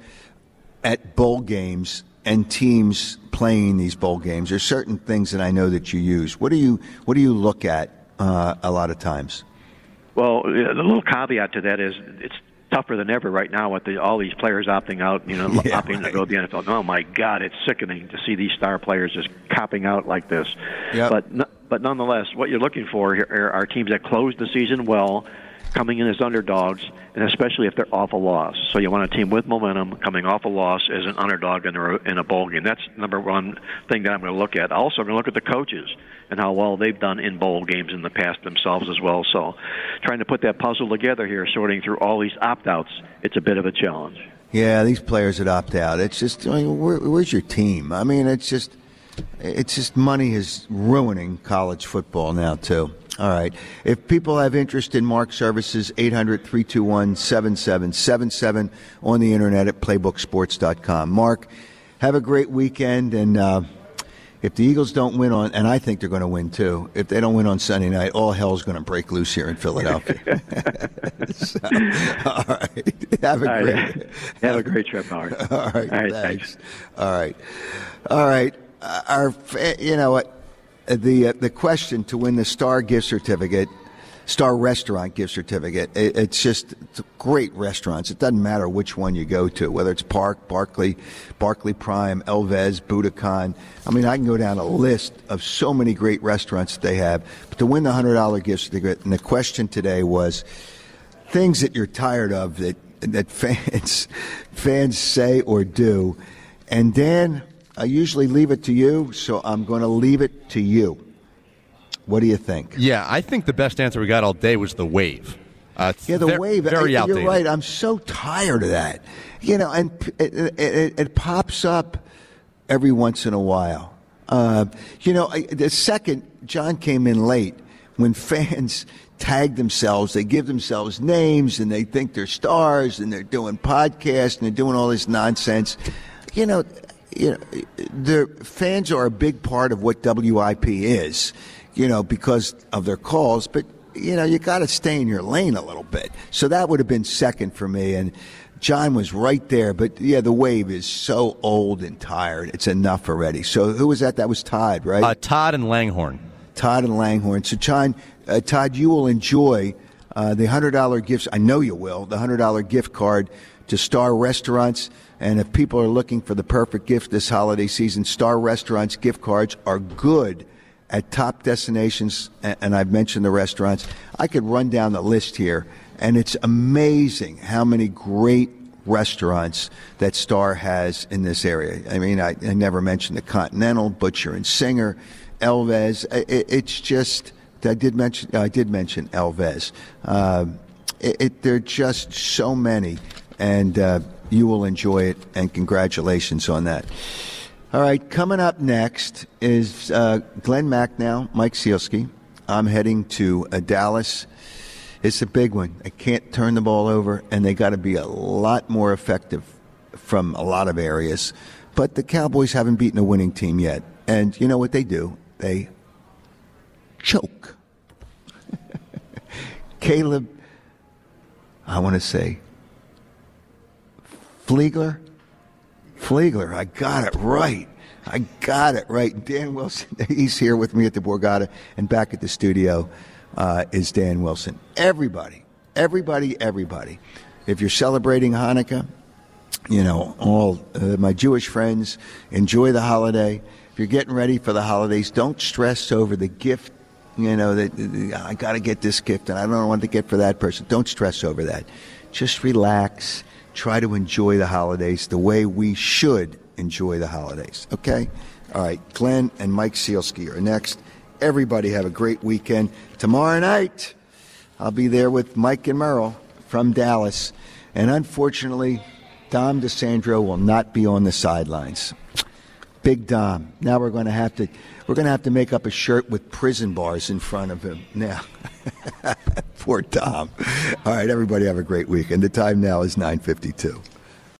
A: at bowl games and teams playing these bowl games? There's certain things that I know that you use. What do you, what do you look at uh, a lot of times?
S: Well, the little caveat to that is it's tougher than ever right now with the, all these players opting out, you know, yeah, opting right. to go to the N F L. Oh, my God, it's sickening to see these star players just copping out like this.
A: Yep.
S: But but nonetheless, what you're looking for here are teams that close the season well, coming in as underdogs, and especially if they're off a loss. So you want a team with momentum coming off a loss as an underdog in a, in a bowl game. That's number one thing that I'm going to look at. Also, I'm going to look at the coaches and how well they've done in bowl games in the past themselves as well. So trying to put that puzzle together here, sorting through all these opt-outs, it's a bit of a challenge.
A: Yeah, these players that opt out, it's just, I mean, where, where's your team? I mean, it's just, it's just money is ruining college football now, too. All right. If people have interest in Mark's services, eight hundred, three two one, seven seven seven seven on the internet at playbook sports dot com. Mark, have a great weekend, and uh, if the Eagles don't win on, and I think they're going to win too, if they don't win on Sunday night, all hell's going to break loose here in Philadelphia. So, all right. Have a
S: all
A: great
S: right. Have a great trip, Howard.
A: All right.
S: All right,
A: thanks.
S: thanks.
A: All right. All right. Uh, our, you know what? The uh, the question to win the Star gift certificate, Star Restaurant gift certificate, it, it's just it's great restaurants. It doesn't matter which one you go to, whether it's Park, Barclay, Barclay Prime, Elvez, Budokan. I mean, I can go down a list of so many great restaurants that they have. But to win the one hundred dollars gift certificate, and the question today was things that you're tired of that that fans fans say or do. And Dan, I usually leave it to you, so I'm going to leave it to you. What do you think?
T: Yeah, I think the best answer we got all day was the wave. Uh,
A: yeah, the
T: very,
A: wave.
T: Very
A: I,
T: outdated.
A: You're right. I'm so tired of that. You know, and it, it, it, it pops up every once in a while. Uh, you know, the second John came in late, when fans tag themselves, they give themselves names, and they think they're stars, and they're doing podcasts, and they're doing all this nonsense. You know. You know, the fans are a big part of what W I P is, you know, because of their calls. But, you know, you got to stay in your lane a little bit. So that would have been second for me. And John was right there. But, yeah, the wave is so old and tired. It's enough already. So who was that? That was Todd, right?
T: Uh, Todd and Langhorne.
A: Todd and Langhorne. So, John, uh, Todd, you will enjoy uh, the one hundred dollars gifts. I know you will. The one hundred dollars gift card to Star Restaurants. And if people are looking for the perfect gift this holiday season, Star Restaurants gift cards are good at top destinations. And I've mentioned the restaurants. I could run down the list here, and it's amazing how many great restaurants that Star has in this area. I mean, I, I never mentioned the Continental, Butcher and Singer, Elvez. It, it's just I did mention I did mention Elvez. Uh, it, it, there are just so many, and uh, you will enjoy it. And congratulations on that. All right, coming up next is uh, Glenn Macnow, Mike Sealski. I'm heading to uh, Dallas. It's a big one. They can't turn the ball over, and they got to be a lot more effective from a lot of areas. But the Cowboys haven't beaten a winning team yet. And you know what they do? They choke. Caleb, I want to say, Flegler? Flegler, I got it right. I got it right. Dan Wilson, he's here with me at the Borgata, and back at the studio uh, is Dan Wilson. Everybody, everybody, everybody. If you're celebrating Hanukkah, you know, all uh, my Jewish friends, enjoy the holiday. If you're getting ready for the holidays, don't stress over the gift. You know, that I got to get this gift, and I don't know what to get for that person. Don't stress over that. Just relax. Try to enjoy the holidays the way we should enjoy the holidays. Okay? All right. Glenn and Mike Sealski are next. Everybody have a great weekend. Tomorrow night, I'll be there with Mike and Merle from Dallas. And unfortunately, Dom DeSandro will not be on the sidelines. Big Dom. Now we're going to have to we're going to have to make up a shirt with prison bars in front of him. Now, poor Dom. All right, everybody have a great weekend. The time now is nine fifty-two.